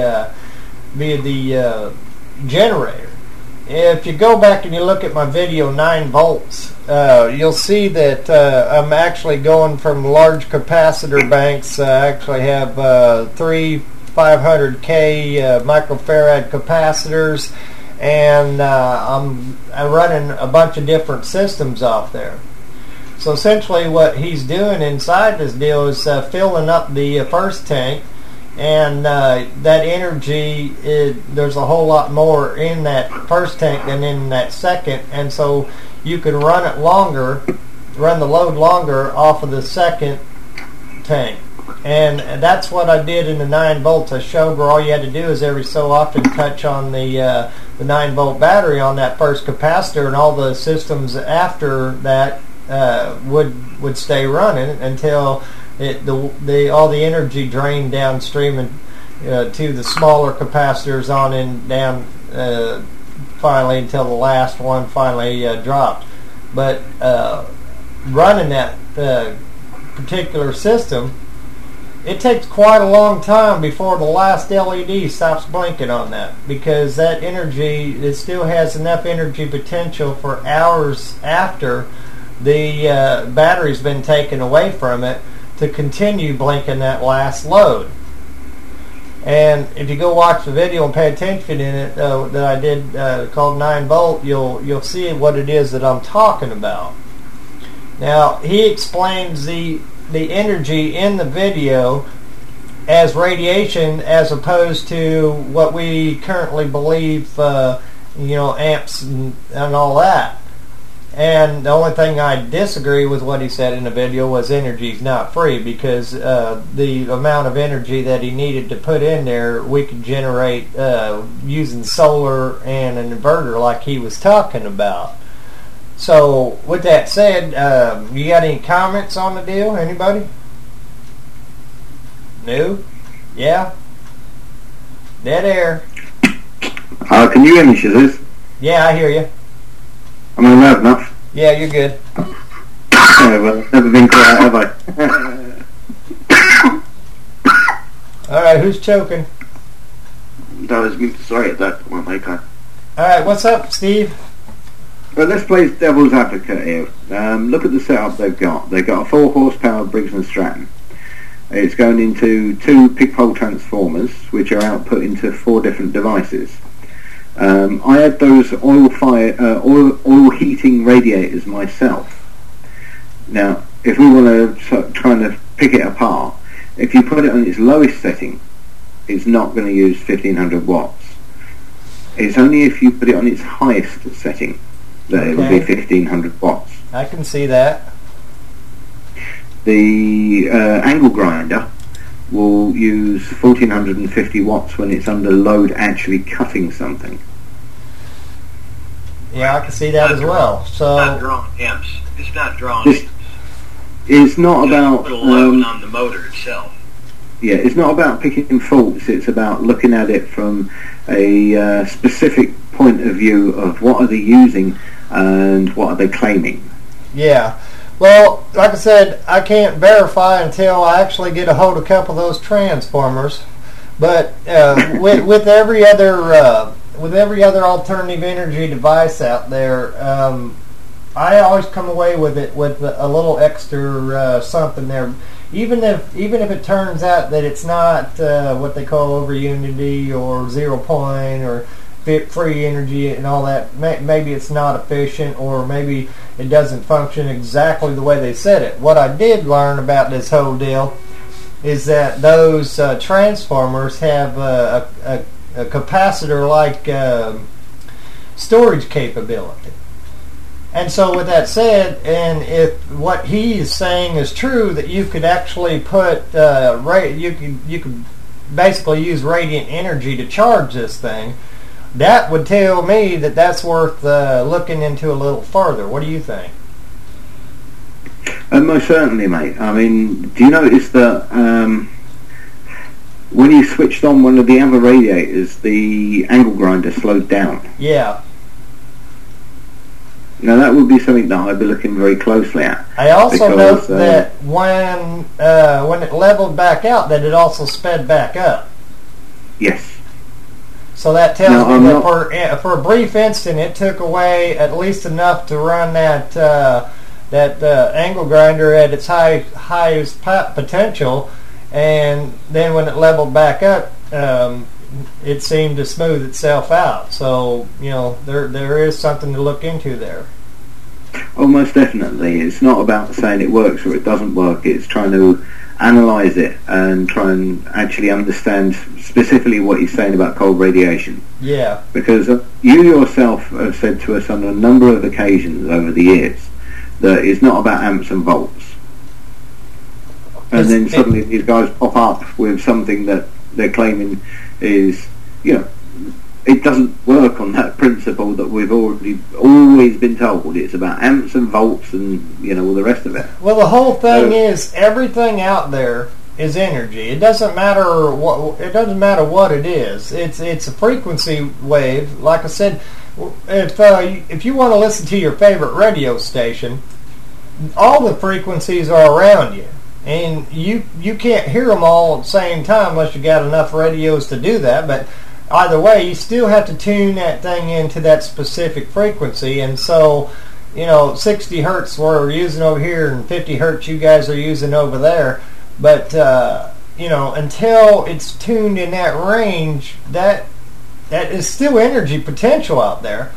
the generator. If you go back and you look at my video 9 volts, you'll see that I'm actually going from large capacitor banks. I actually have 3 500K microfarad capacitors, and I'm running a bunch of different systems off there. So essentially what he's doing inside this deal is filling up the first tank, and that energy, there's a whole lot more in that first tank than in that second, and so you can run the load longer off of the second tank. And that's what I did in the 9 volts. I showed where all you had to do is every so often touch on the 9 volt battery on that first capacitor, and all the systems after that would stay running until all the energy drained downstream and to the smaller capacitors on and down finally until the last one finally dropped. But running that particular system, it takes quite a long time before the last LED stops blinking on that, because that energy, it still has enough energy potential for hours after the battery's been taken away from it to continue blinking that last load. And if you go watch the video and pay attention in it that I did called 9 volt, you'll see what it is that I'm talking about. Now, he explains the the energy in the video as radiation, as opposed to what we currently believe, amps and all that. And the only thing I disagree with what he said in the video was energy's not free, because the amount of energy that he needed to put in there, we could generate using solar and an inverter like he was talking about. So with that said, you got any comments on the deal? Anybody? No? Yeah? Dead air. Can you hear me, Shazuz? Yeah, I hear you. Am I loud enough? Yeah, you're good. Yeah, well, never been quiet, have I? Alright, who's choking? That was me. Sorry, that one, okay. Alright, what's up, Steve? Well, let's play devil's advocate here. Look at the setup they've got. They've got a 4 horsepower Briggs & Stratton. It's going into 2 pig-pole transformers, which are output into 4 different devices. I had those oil heating radiators myself. Now, if we want to try and pick it apart, if you put it on its lowest setting, it's not going to use 1500 watts. It's only if you put it on its highest setting that it will be 1500 watts. I can see that. The angle grinder will use 1450 watts when it's under load actually cutting something. Yeah, I can see that as well. So It's not drawing amps. It's not drawing. It's not about put a load on the motor itself. Yeah, it's not about picking faults. It's about looking at it from a specific point of view of what are they using and what are they claiming. Yeah. Well, like I said, I can't verify until I actually get a hold of a couple of those transformers. But with every other alternative energy device out there, I always come away with it with a little extra something there. Even if it turns out that it's not what they call over unity or 0 point or free energy and all that, maybe it's not efficient, or maybe it doesn't function exactly the way they said it. What I did learn about this whole deal is that those transformers have a capacitor-like storage capability. And so with that said, and if what he is saying is true, that you could actually put you could basically use radiant energy to charge this thing, that would tell me that that's worth looking into a little further. What do you think? Most certainly, mate. I mean, do you notice that when you switched on one of the other radiators, the angle grinder slowed down? Yeah. Now that would be something that I'd be looking very closely at. I also note that when it leveled back out, that it also sped back up. Yes. So that tells me that for a brief instant, it took away at least enough to run that angle grinder at its highest potential, and then when it leveled back up, it seemed to smooth itself out. So there is something to look into there. Oh, most definitely. It's not about saying it works or it doesn't work. It's trying to analyse it and try and actually understand specifically what he's saying about cold radiation. Yeah. Because you yourself have said to us on a number of occasions over the years that it's not about amps and volts. And then suddenly these guys pop up with something that they're claiming is, it doesn't work on that principle that we've always been told. It's about amps and volts and all the rest of it. Well, the whole thing is everything out there is energy. It doesn't matter what it is. It's a frequency wave. Like I said, if you want to listen to your favorite radio station, all the frequencies are around you. And you can't hear them all at the same time unless you got enough radios to do that. But either way, you still have to tune that thing into that specific frequency. And so, 60 hertz we're using over here and 50 hertz you guys are using over there. But, until it's tuned in that range, that is still energy potential out there.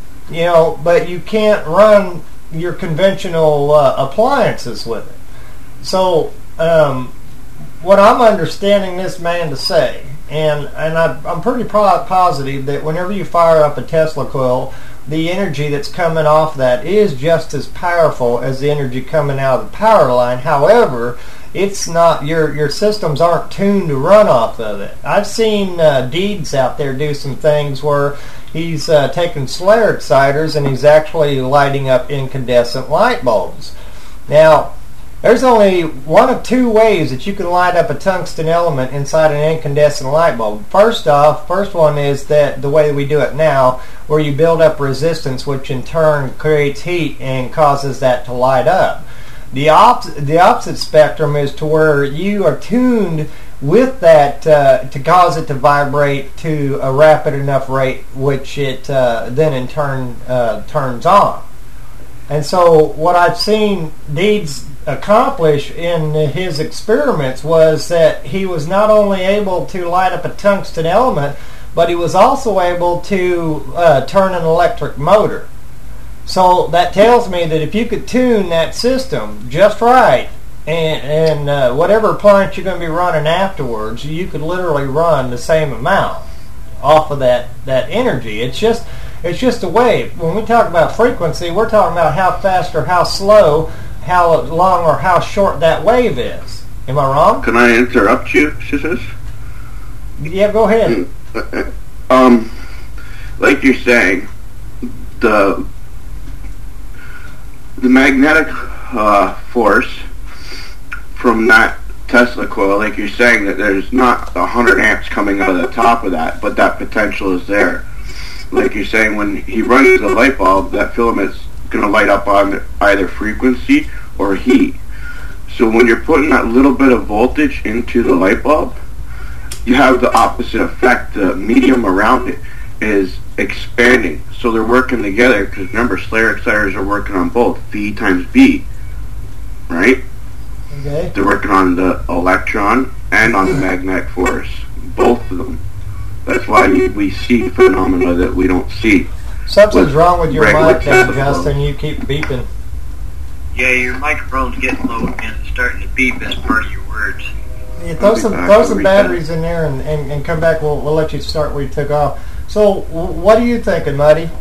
But you can't run your conventional appliances with it. So, what I'm understanding this man to say, and I'm pretty positive that whenever you fire up a Tesla coil, the energy that's coming off that is just as powerful as the energy coming out of the power line. However, it's not, your systems aren't tuned to run off of it. I've seen Deeds out there do some things where he's taking Slayer exciters and he's actually lighting up incandescent light bulbs. Now, there's only one of two ways that you can light up a tungsten element inside an incandescent light bulb. First one is that the way we do it now, where you build up resistance, which in turn creates heat and causes that to light up. The opposite spectrum is to where you are tuned with that to cause it to vibrate to a rapid enough rate, which it then in turn turns on. And so what I've seen Deeds accomplish in his experiments was that he was not only able to light up a tungsten element, but he was also able to turn an electric motor. So that tells me that if you could tune that system just right, and whatever appliance you're going to be running afterwards, you could literally run the same amount off of that energy. It's just a wave. When we talk about frequency, we're talking about how fast or how slow, how long or how short that wave is. Am I wrong? Can I interrupt you, she says? Yeah, go ahead. Like you're saying, the magnetic force from that Tesla coil, like you're saying, that there's not 100 amps coming out of the top of that, but that potential is there. Like you're saying, when he runs the light bulb, that filament's going to light up on either frequency or heat. So when you're putting that little bit of voltage into the light bulb, you have the opposite effect. The medium around it is expanding. So they're working together, because remember, Slayer exciters are working on both V times B, right? Okay. They're working on the electron and on the magnetic force, both of them. That's why we see phenomena that we don't see. Something's wrong with your mic there, Justin. You keep beeping. Yeah, your microphone's getting low again. It's starting to beep as part of your words. Yeah, throw some batteries in there and come back. We'll let you start where you took off. So, what are you thinking, Muddy?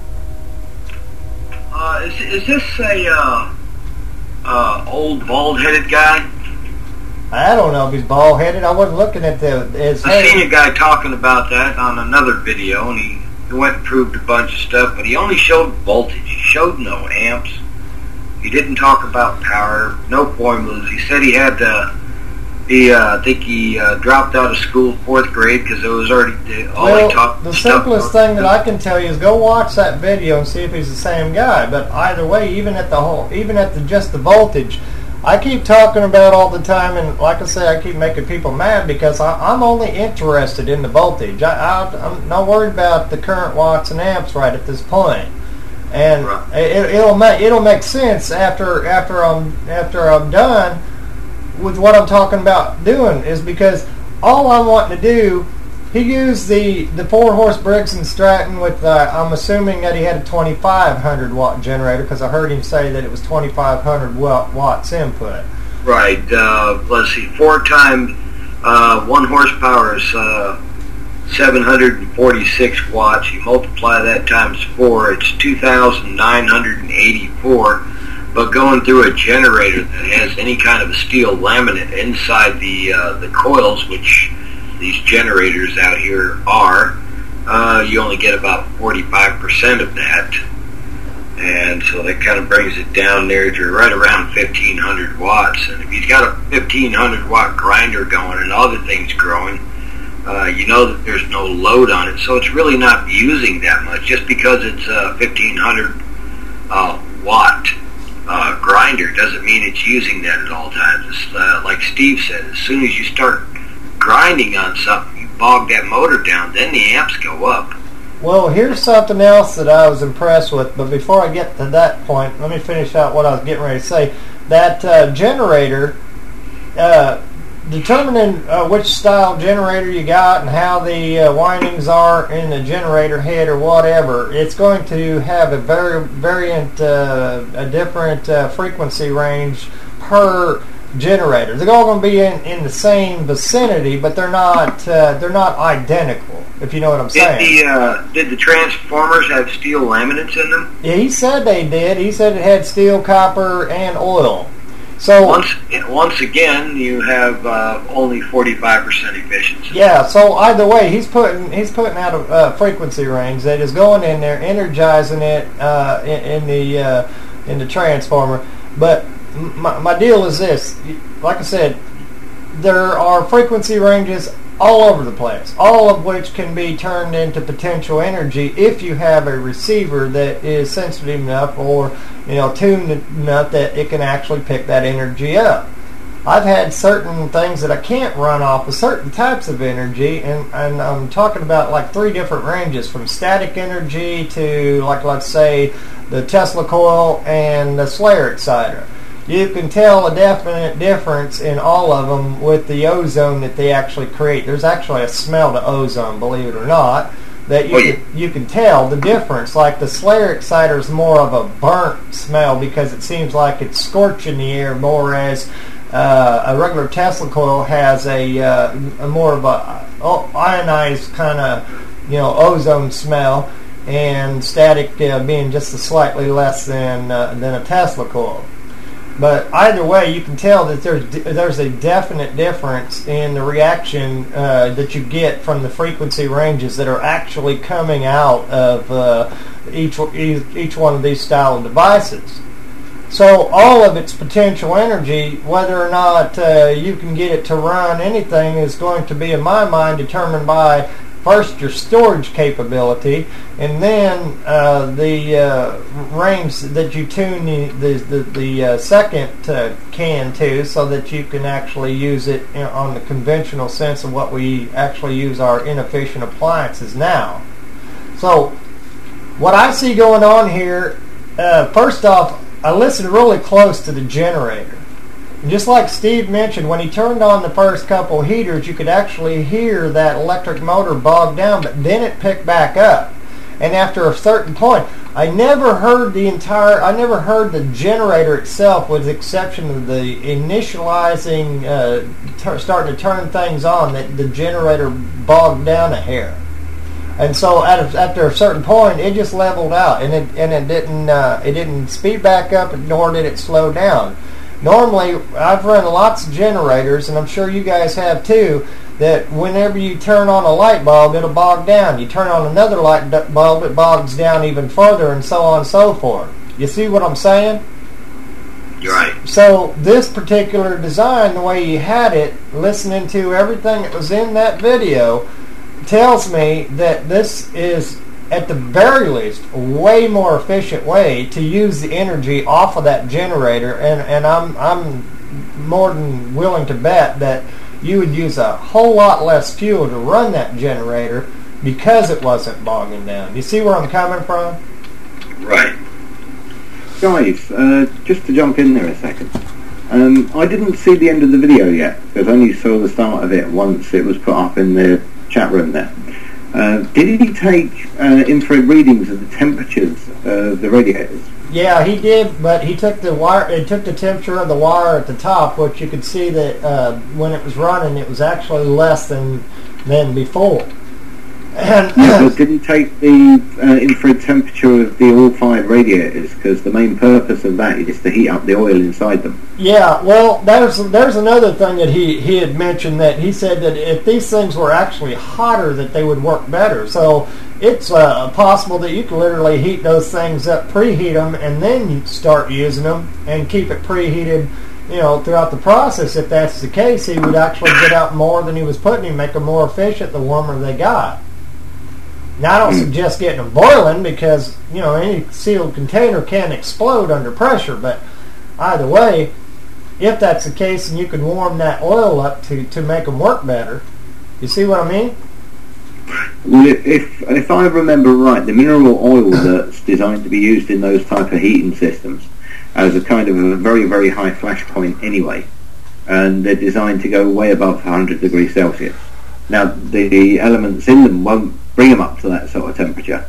Is this a old bald-headed guy? I don't know if he's bald-headed. I wasn't looking at his hair. I seen a guy talking about that on another video, and he went and proved a bunch of stuff, but he only showed voltage. He showed no amps. He didn't talk about power, no formulas. He said he had I think he dropped out of school 4th grade because it was already all he taught. The simplest thing that I can tell you is go watch that video and see if he's the same guy. But either way, even at just the voltage, I keep talking about all the time, and like I say, I keep making people mad because I'm only interested in the voltage. I'm not worried about the current watts and amps right at this point. And it'll make sense after I'm done with what I'm talking about doing, is because all I'm wanting to do, he used the 4-horse Briggs & Stratton with, I'm assuming that he had a 2,500 watt generator, because I heard him say that it was 2,500 watts input. Right. Let's see, 4 times 1 horsepower is 746 watts. You multiply that times 4, it's 2,984. But going through a generator that has any kind of a steel laminate inside the coils, which these generators out here are, you only get about 45% of that. And so that kind of brings it down there to right around 1,500 watts. And if you've got a 1,500 watt grinder going and other things growing, you know that there's no load on it. So it's really not using that much. Just because it's a 1,500 watt grinder doesn't mean it's using that at all times. It's, like Steve said, as soon as you start grinding on something, you bog that motor down, then the amps go up. Well, here's something else that I was impressed with, but before I get to that point, let me finish out what I was getting ready to say. That generator, determining which style generator you got and how the windings are in the generator head or whatever, it's going to have a different frequency range per generators. They're all going to be in the same vicinity, but they're not identical, if you know what I'm saying. Did the transformers have steel laminates in them? Yeah, he said they did. He said it had steel, copper, and oil. So once again, you have only 45% efficiency. Yeah. So either way, he's putting out a frequency range that is going in there, energizing it in the transformer. But my deal is this: like I said, there are frequency ranges all over the place, all of which can be turned into potential energy if you have a receiver that is sensitive enough or tuned enough that it can actually pick that energy up. I've had certain things that I can't run off of certain types of energy, and I'm talking about like 3 different ranges, from static energy to, like, let's say, the Tesla coil and the Slayer exciter. You can tell a definite difference in all of them with the ozone that they actually create. There's actually a smell to ozone, believe it or not, that you can tell the difference. Like the Slayer exciter is more of a burnt smell because it seems like it's scorching the air, more as a regular Tesla coil has a more of a ionized kind of ozone smell, and static being just a slightly less than a Tesla coil. But either way, you can tell that there's a definite difference in the reaction that you get from the frequency ranges that are actually coming out of each one of these style of devices. So all of its potential energy, whether or not you can get it to run anything, is going to be, in my mind, determined by first your storage capability, and then the range that you tune the second can to, so that you can actually use it on the conventional sense of what we actually use our inefficient appliances now. So what I see going on here, first off, I listened really close to the generator. And just like Steve mentioned, when he turned on the first couple heaters, you could actually hear that electric motor bog down, but then it picked back up. And after a certain point, I never heard the generator itself, with the exception of the initializing, starting to turn things on, that the generator bogged down a hair. And so after a certain point, it just leveled out, and it didn't speed back up, nor did it slow down. Normally, I've run lots of generators, and I'm sure you guys have too, that whenever you turn on a light bulb, it'll bog down. You turn on another light bulb, it bogs down even further, and so on and so forth. You see what I'm saying? You're right. So this particular design, the way you had it, listening to everything that was in that video, tells me that this is, at the very least, a way more efficient way to use the energy off of that generator, and I'm more than willing to bet that you would use a whole lot less fuel to run that generator because it wasn't bogging down. You see where I'm coming from? Right. Guys, just to jump in there a second. I didn't see the end of the video yet, because I only saw the start of it once it was put up in the chat room there. Did he take infrared readings of the temperatures of the radiators? Yeah, he did, but he took the wire. It took the temperature of the wire at the top, which you could see that when it was running, it was actually less than before. And but did he take the infrared temperature of the all-fired radiators? Because the main purpose of that is to heat up the oil inside them. Yeah, well, there's another thing that he had mentioned, that he said that if these things were actually hotter, that they would work better. So it's possible that you can literally heat those things up, preheat them, and then you start using them and keep it preheated, throughout the process. If that's the case, he would actually get out more than he was putting in, make them more efficient the warmer they got. Now, I don't suggest getting them boiling, because any sealed container can explode under pressure, but either way, if that's the case, and you can warm that oil up to make them work better. You see what I mean? Well, if I remember right, the mineral oil that's designed to be used in those type of heating systems has a kind of a very, very high flash point anyway, and they're designed to go way above 100 degrees Celsius. Now, the elements in them won't bring them up to that sort of temperature,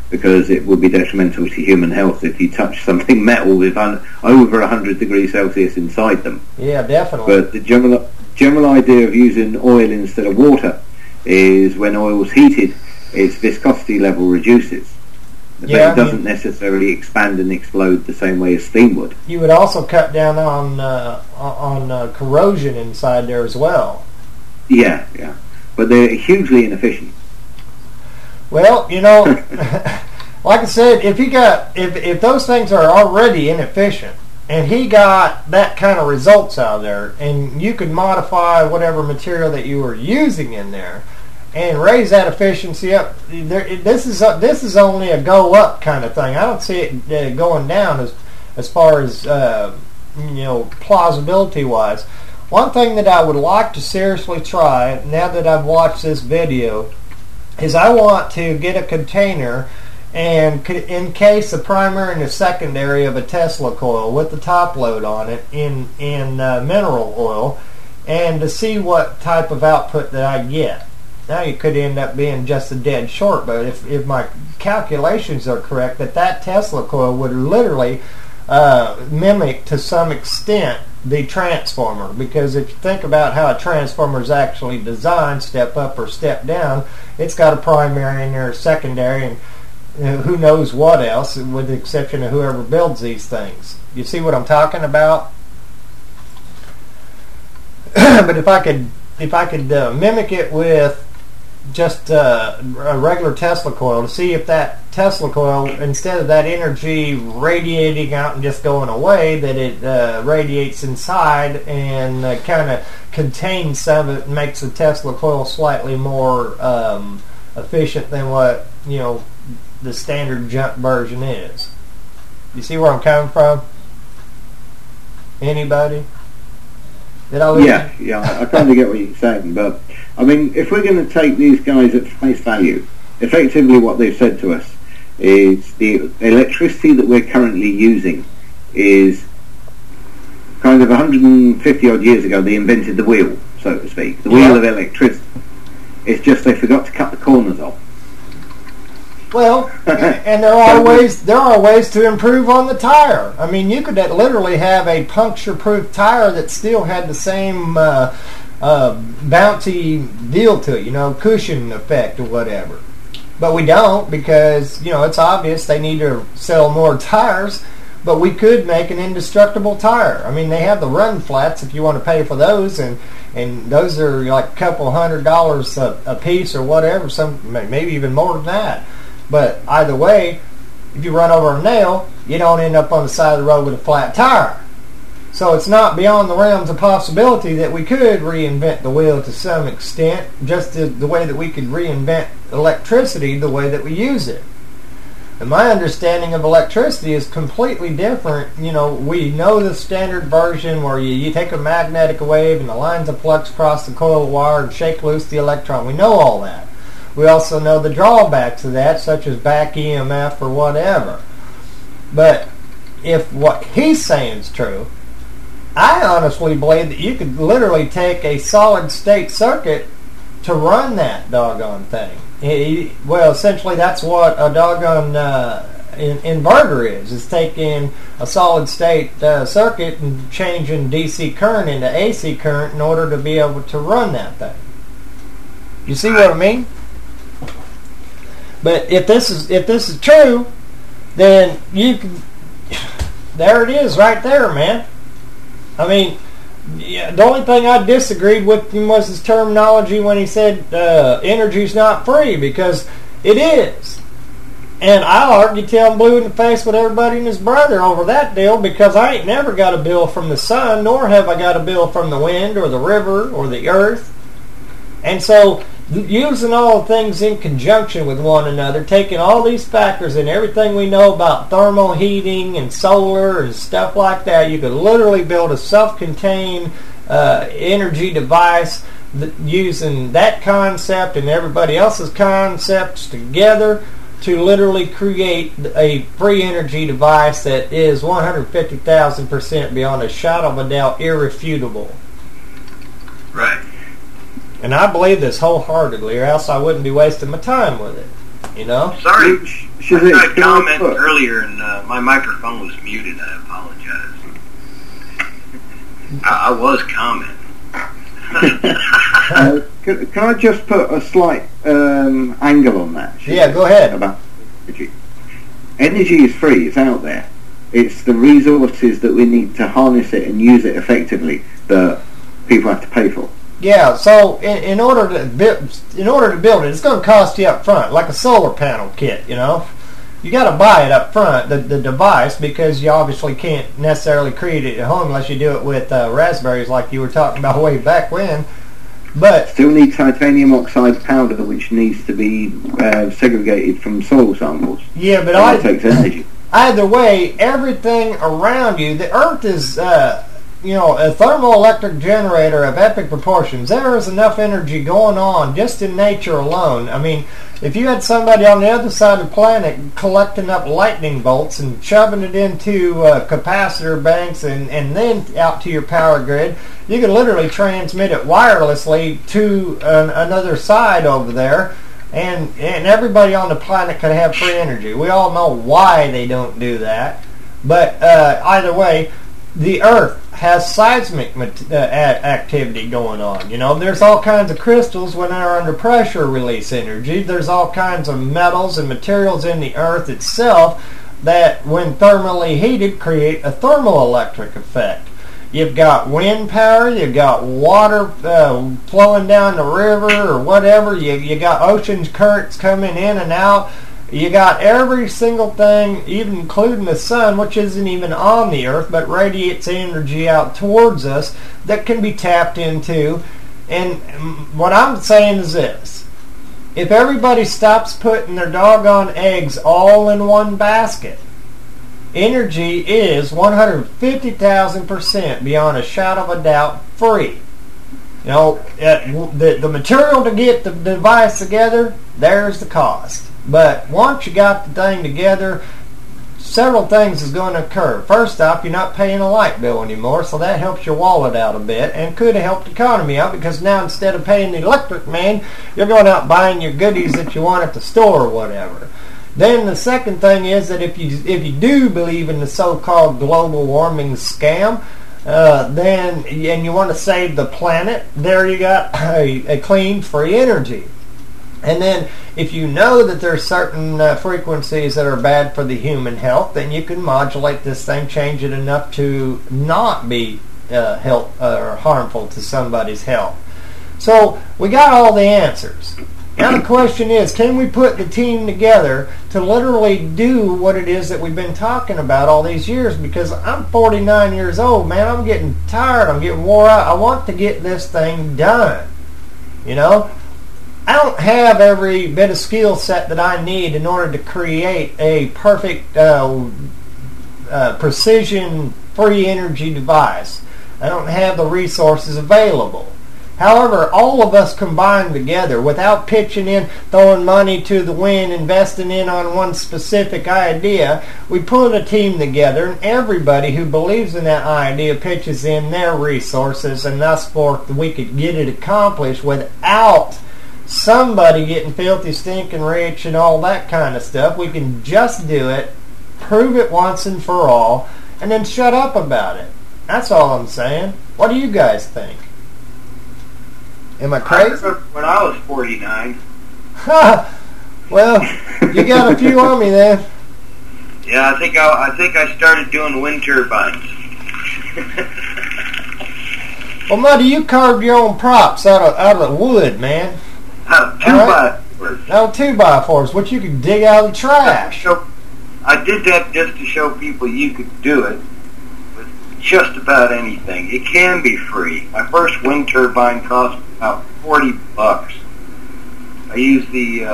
because it would be detrimental to human health if you touch something metal with over 100 degrees Celsius inside them. Yeah, definitely. But the general idea of using oil instead of water is when oil is heated, its viscosity level reduces. But it doesn't necessarily expand and explode the same way as steam would. You would also cut down on corrosion inside there as well. Yeah. But they're hugely inefficient. Well, you know, like I said, if those things are already inefficient, and he got that kind of results out of there, and you could modify whatever material that you were using in there, and raise that efficiency up, this is only a go up kind of thing. I don't see it going down as far as plausibility wise. One thing that I would like to seriously try now that I've watched this video is I want to get a container and encase the primary and the secondary of a Tesla coil with the top load on it in mineral oil, and to see what type of output that I get. Now you could end up being just a dead short, but if my calculations are correct, that Tesla coil would literally mimic to some extent the transformer, because if you think about how a transformer is actually designed, step up or step down, it's got a primary and there's a secondary and who knows what else, with the exception of whoever builds these things. You see what I'm talking about? But if I could mimic it with just a regular Tesla coil, to see if that Tesla coil, instead of that energy radiating out and just going away, that it radiates inside and kind of contains some of it and makes the Tesla coil slightly more efficient than what the standard junk version is. You see where I'm coming from? Anybody? Yeah, I kind of get what you're saying, but I mean, if we're going to take these guys at face value, effectively what they've said to us is the electricity that we're currently using is kind of 150 odd years ago they invented the wheel, so to speak, the wheel of electricity. It's just they forgot to cut the corners off. Well, and there are ways to improve on the tire. I mean, you could literally have a puncture-proof tire that still had the same bouncy deal to it, cushion effect or whatever. But we don't, because it's obvious they need to sell more tires. But we could make an indestructible tire. I mean, they have the run flats if you want to pay for those, and those are like a couple $100 a piece or whatever. Some maybe even more than that. But either way, if you run over a nail, you don't end up on the side of the road with a flat tire. So it's not beyond the realms of possibility that we could reinvent the wheel to some extent, just the way that we could reinvent electricity the way that we use it. And my understanding of electricity is completely different. We know the standard version where you take a magnetic wave and the lines of flux cross the coil wire and shake loose the electron. We know all that. We also know the drawbacks of that, such as back EMF or whatever. But if what he's saying is true, I honestly believe that you could literally take a solid state circuit to run that doggone thing. Well, essentially that's what a doggone inverter is taking a solid state circuit and changing DC current into AC current in order to be able to run that thing. You see what I mean? But if this is true, then you can. There it is, right there, man. I mean, the only thing I disagreed with him was his terminology when he said energy's not free, because it is. And I'll argue till I'm blue in the face with everybody and his brother over that deal, because I ain't never got a bill from the sun, nor have I got a bill from the wind or the river or the earth. And so, using all things in conjunction with one another, taking all these factors and everything we know about thermal heating and solar and stuff like that, you could literally build a self-contained energy device using that concept and everybody else's concepts together to literally create a free energy device that is 150,000% beyond a shadow of a doubt irrefutable. Right. And I believe this wholeheartedly, or else I wouldn't be wasting my time with it. You know? Sorry, Should I it tried go comment up? earlier and my microphone was muted. I apologize. I was commenting. Can I just put a slight angle on that? Yeah, go ahead. About energy. Energy is free. It's out there. It's the resources that we need to harness it and use it effectively that people have to pay for. Yeah, so in order to build it, it's going to cost you up front, like a solar panel kit. You know, you got to buy it up front, the device, because you obviously can't necessarily create it at home unless you do it with raspberries, like you were talking about way back when. But still need titanium oxide powder, which needs to be segregated from soil samples. Yeah, but that takes energy. Either way, everything around you, the Earth is, a thermoelectric generator of epic proportions. There is enough energy going on just in nature alone. I mean, if you had somebody on the other side of the planet collecting up lightning bolts and shoving it into capacitor banks and then out to your power grid, you could literally transmit it wirelessly to another side over there. And everybody on the planet could have free energy. We all know why they don't do that. But either way, the Earth has seismic activity going on. You know, there's all kinds of crystals when they're under pressure release energy. There's all kinds of metals and materials in the Earth itself that, when thermally heated, create a thermoelectric effect. You've got wind power, you've got water flowing down the river or whatever, you got ocean currents coming in and out, you got every single thing, even including the sun, which isn't even on the Earth, but radiates energy out towards us that can be tapped into. And what I'm saying is this: if everybody stops putting their doggone eggs all in one basket, energy is 150,000% beyond a shadow of a doubt free. You know, the material to get the device together, there's the cost. But once you got the thing together, several things is going to occur. First off, you're not paying a light bill anymore, so that helps your wallet out a bit and could have helped the economy out, because now instead of paying the electric man, you're going out buying your goodies that you want at the store or whatever. Then the second thing is that if you do believe in the so-called global warming scam, then and you want to save the planet, there you got a clean, free energy. And then if you know that there's certain frequencies that are bad for the human health, then you can modulate this thing, change it enough to not be health or harmful to somebody's health. So we got all the answers. Now the question is, can we put the team together to literally do what it is that we've been talking about all these years? Because I'm 49 years old, man. I'm getting tired. I'm getting wore out. I want to get this thing done. You know? I don't have every bit of skill set that I need in order to create a perfect precision free energy device. I don't have the resources available. However, all of us combined together, without pitching in, throwing money to the wind, investing in on one specific idea, we put a team together, and everybody who believes in that idea pitches in their resources, and thus forth we could get it accomplished without somebody getting filthy, stinking rich and all that kind of stuff. We can just do it, prove it once and for all, and then shut up about it. That's all I'm saying. What do you guys think? Am I crazy? I remember when I was 49. Well, you got a few on me then. Yeah, I think I started doing wind turbines. Well, Muddy, you carved your own props out of wood, man. Out of 2x4s. No, 2x4s, which you could dig out of the trash. I did that just to show people you could do it with just about anything. It can be free. My first wind turbine cost about $40. I used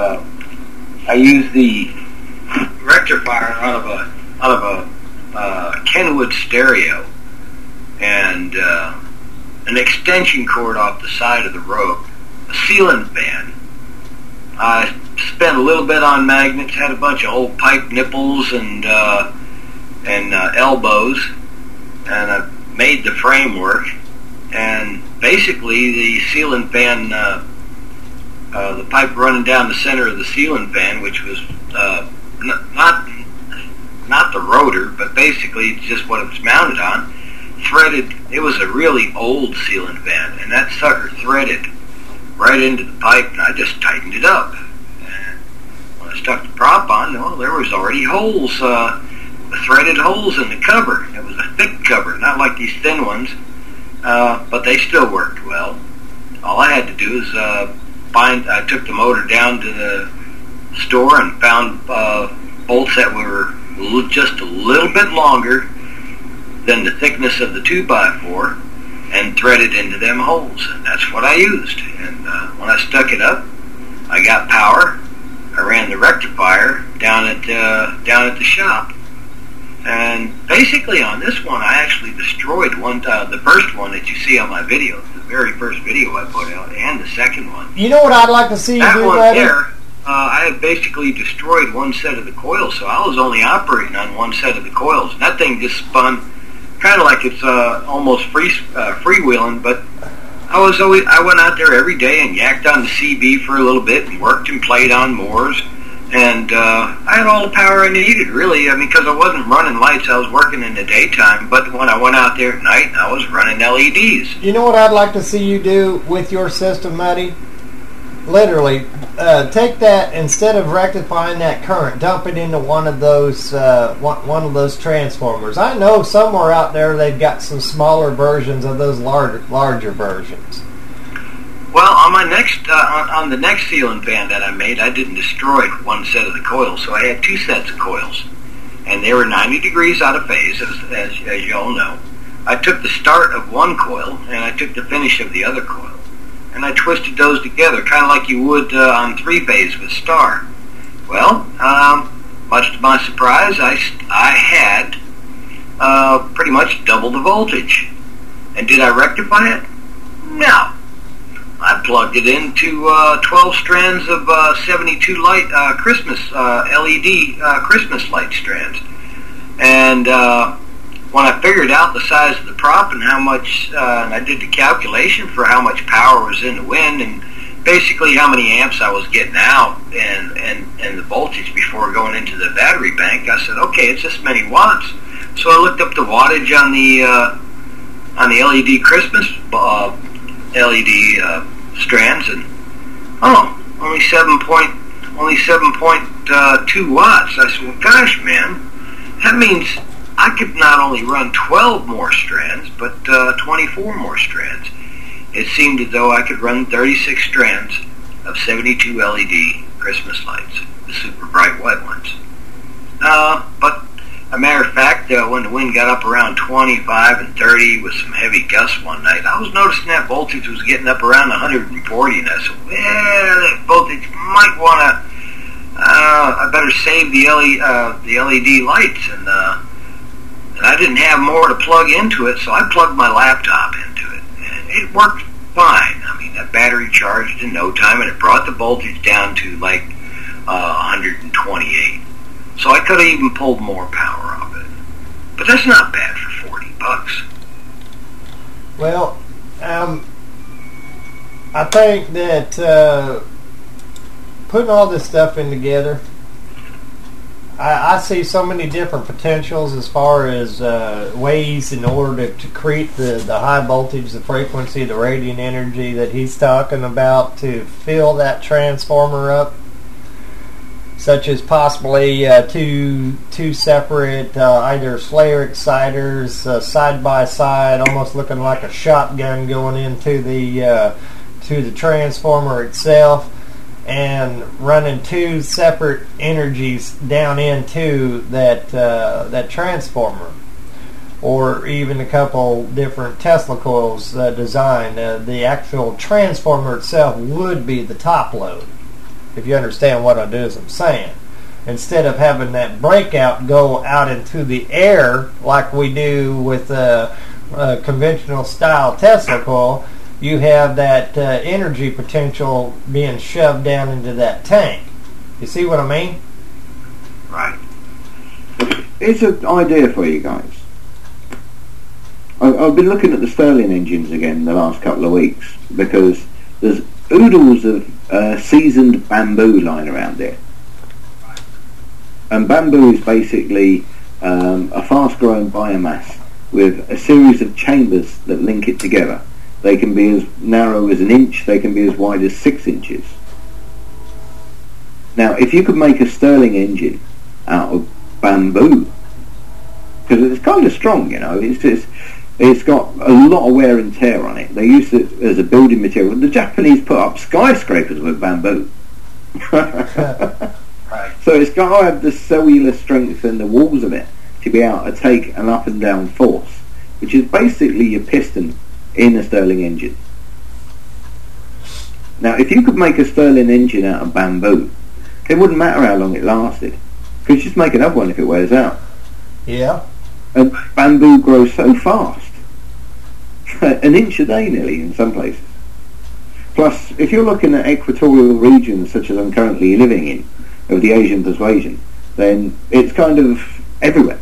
the rectifier out of a Kenwood stereo and an extension cord off the side of the rope, a sealant fan. I spent a little bit on magnets, had a bunch of old pipe nipples and elbows, and I made the framework. And basically, the sealant fan the pipe running down the center of the ceiling fan, which was not the rotor, but basically just what it was mounted on, threaded. It was a really old ceiling fan, and that sucker threaded right into the pipe, and I just tightened it up. And when I stuck the prop on, well, there was already holes, threaded holes in the cover. It was a thick cover, not like these thin ones, but they still worked well. All I had to do is I took the motor down to the store and found bolts that were just a little bit longer than the thickness of the 2x4 and threaded into them holes, and that's what I used. And when I stuck it up, I got power. I ran the rectifier down at the shop, and basically on this one I actually destroyed the first one that you see on my video, the very first video I put out, and the second one. You know what I'd like to see you do, one Eddie? there, I had basically destroyed one set of the coils, so I was only operating on one set of the coils. And that thing just spun kind of like it's almost freewheeling, but I went out there every day and yacked on the CB for a little bit and worked and played on Moores, and I had all the power I needed, really. I mean, because I wasn't running lights, I was working in the daytime, but when I went out there at night, I was running LEDs. You know what I'd like to see you do with your system, Eddie? Literally, take that, instead of rectifying that current, dump it into one of those transformers. I know somewhere out there they've got some smaller versions of those larger versions. Well, on my next on the next ceiling fan that I made, I didn't destroy one set of the coils, so I had two sets of coils, and they were 90 degrees out of phase, as you all know. I took the start of one coil and I took the finish of the other coil, and I twisted those together, kind of like you would on three-phase with Star. Well, much to my surprise, I had pretty much double the voltage. And did I rectify it? No. I plugged it into 12 strands of 72 light Christmas LED Christmas light strands, and when I figured out the size of the prop and how much, and I did the calculation for how much power was in the wind and basically how many amps I was getting out and the voltage before going into the battery bank, I said, okay, it's this many watts. So I looked up the wattage on the LED Christmas LED strands, and only 7.2 watts. I said, well, gosh, man, that means I could not only run 12 more strands, but 24 more strands. It seemed as though I could run 36 strands of 72 LED Christmas lights, the super bright white ones. But a matter of fact, when the wind got up around 25 and 30 with some heavy gusts one night, I was noticing that voltage was getting up around 140, and I said, well, that voltage might want to, I better save the LED lights, and I didn't have more to plug into it, so I plugged my laptop into it, and it worked fine. I mean, that battery charged in no time, and it brought the voltage down to like 128. So I could have even pulled more power off it. But that's not bad for $40. Well, I think that putting all this stuff in together, I see so many different potentials as far as ways in order to create the high voltage, the frequency, the radiant energy that he's talking about to fill that transformer up, such as possibly two separate either Slayer exciters side by side, almost looking like a shotgun going into the transformer itself, and running two separate energies down into that transformer, or even a couple different Tesla coils designed. The actual transformer itself would be the top load, if you understand what I'm saying. Instead of having that breakout go out into the air like we do with a conventional style Tesla coil, you have that energy potential being shoved down into that tank. You see what I mean? Right. It's an idea for you guys. I've been looking at the Stirling engines again the last couple of weeks, because there's oodles of seasoned bamboo lying around there. And bamboo is basically a fast-growing biomass with a series of chambers that link it together. They can be as narrow as an inch, they can be as wide as 6 inches. Now, if you could make a Stirling engine out of bamboo, because it's kind of strong, you know, it's got a lot of wear and tear on it. They use it as a building material. The Japanese put up skyscrapers with bamboo. So it's got to have the cellular strength in the walls of it to be able to take an up and down force, which is basically your piston in a Stirling engine. Now, if you could make a Stirling engine out of bamboo, it wouldn't matter how long it lasted. You could just make another one if it wears out. Yeah. And bamboo grows so fast. An inch a day nearly in some places. Plus, if you're looking at equatorial regions such as I'm currently living in, of the Asian persuasion, then it's kind of everywhere.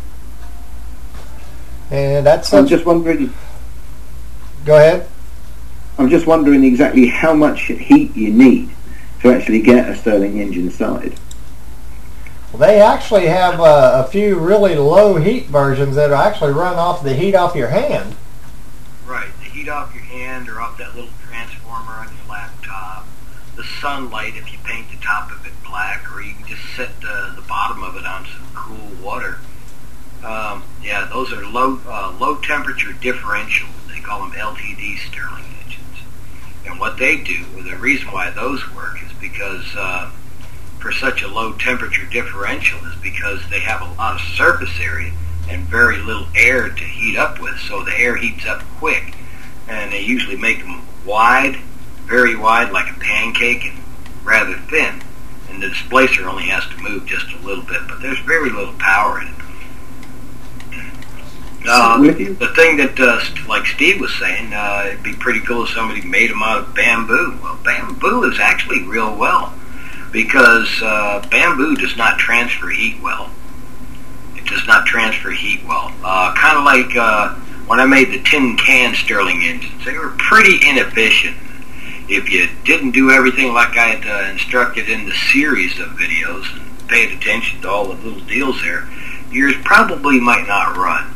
And that's... I'm just wondering... Go ahead. I'm just wondering exactly how much heat you need to actually get a Stirling engine started. Well, they actually have a few really low heat versions that actually run off the heat off your hand. Right, the heat off your hand or off that little transformer on your laptop. The sunlight, if you paint the top of it black, or you can just set the bottom of it on some cool water. Yeah, those are low temperature differential. They call them LTD Stirling engines. And what they do, the reason why those work is because for such a low temperature differential is because they have a lot of surface area and very little air to heat up with, so the air heats up quick. And they usually make them wide, very wide, like a pancake, and rather thin. And the displacer only has to move just a little bit, but there's very little power in it. The thing that, like Steve was saying, it'd be pretty cool if somebody made them out of bamboo. Well, bamboo is actually real well, because bamboo does not transfer heat well. It does not transfer heat well. Kind of like when I made the tin can Stirling engines, they were pretty inefficient. If you didn't do everything like I had instructed in the series of videos and paid attention to all the little deals there, yours probably might not run.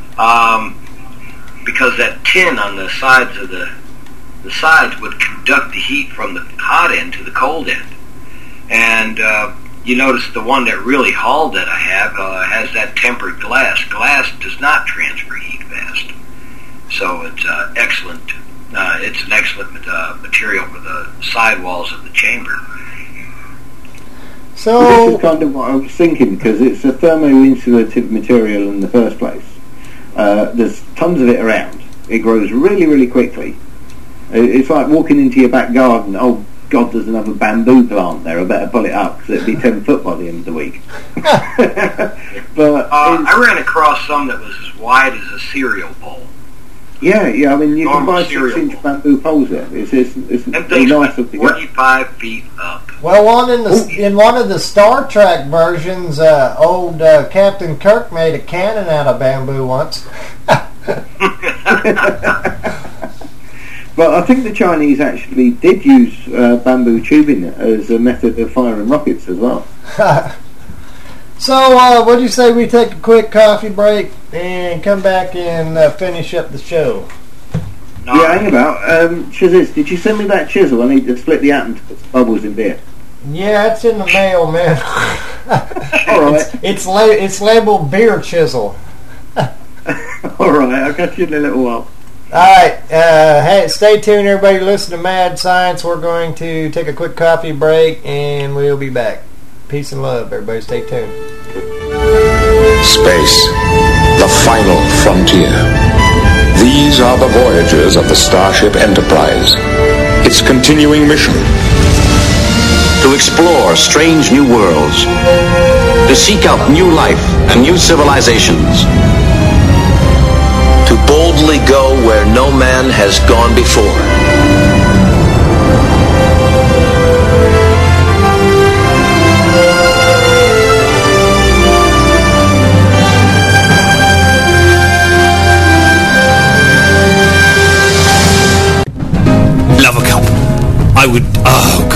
Because that tin on the sides of the sides would conduct the heat from the hot end to the cold end. And you notice the one that really hauled that I have has that tempered glass. Glass does not transfer heat fast. So it's excellent. It's an excellent material for the sidewalls of the chamber. So this is kind of what I was thinking, because it's a thermo-insulative material in the first place. There's tons of it around. It grows really, really quickly. It's like walking into your back garden. Oh God, there's another bamboo plant there. I better pull it up because it'd be 10 foot by the end of the week. But I ran across some that was as wide as a cereal bowl. Yeah. I mean, you can buy 6-inch bamboo poles there. It's nice of the 45 feet up. Well, in one of the Star Trek versions, old Captain Kirk made a cannon out of bamboo once. But I think the Chinese actually did use bamboo tubing as a method of firing rockets as well. So, what do you say we take a quick coffee break and come back and finish up the show? No. Yeah, hang about. Shazis, did you send me that chisel? I need to split the atom to put some bubbles in beer. Yeah, it's in the mail, man. All right. It's labeled beer chisel. All right, I'll catch you in a little while. Alright, hey, stay tuned everybody, listen to Mad Science. We're going to take a quick coffee break and we'll be back. Peace and love, everybody, stay tuned. Space, the final frontier. These are the voyages of the Starship Enterprise. Its continuing mission: to explore strange new worlds, to seek out new life and new civilizations, to boldly go where no man has gone before. Love a cup. I would,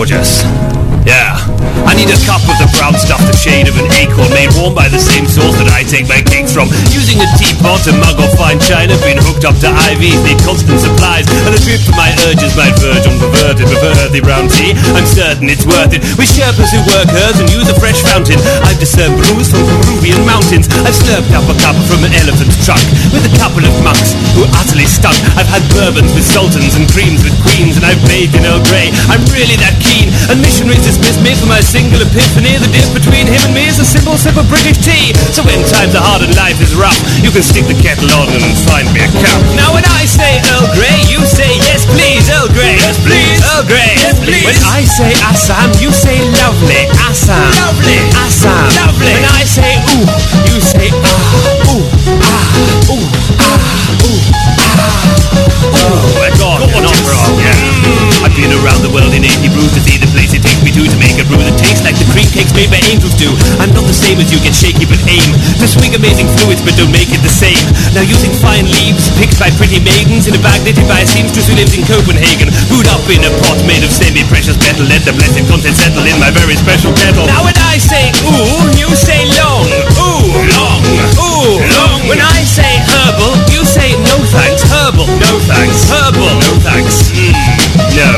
gorgeous. Yeah. I need a cup of the brown stuff, the shade of an acorn, made warm by the same source that I take my cakes from. Using a teapot, a mug or fine china, been hooked up to IVs, need constant supplies, and a drip for my urges might verge on perverted with earthy brown tea. I'm certain it's worth it. With Sherpas who work hers and use a fresh fountain, I've discerned brews from Peruvian mountains. I've slurped up a cup from an elephant's trunk with a couple of monks who utterly stunk. I've had bourbons with sultans and creams with queens, and I've bathed in Earl Grey. I'm really that keen, and missionaries dismiss me for my single epiphany. The difference between him and me is a simple sip of British tea. So when times are hard and life is rough, you can stick the kettle on and find me a cup. Now when I say Earl Grey, you say yes please, Earl Grey. Yes please, Earl Grey. Yes please. When I say Assam, you say lovely. Assam, lovely. Assam, lovely. When I say ooh, you say ah, ooh, ah, ooh, ah, ooh, ah. Oh, go on, wrong, yeah. I've been around the world in 80 brews to see the place it takes me to make a brew that tastes like the cream cakes made by angels do. I'm not the same as you, get shaky but aim to swing amazing fluids but don't make it the same. Now using fine leaves picked by pretty maidens in a bag knitted by a seamstress who lives in Copenhagen, brewed up in a pot made of semi-precious metal, let the blessed content settle in my very special kettle. Now when I say ooh, you say long. Ooh, long. Ooh, long. When I say herbal, you say no thanks. Herbal, no thanks. Herbal, no thanks. No.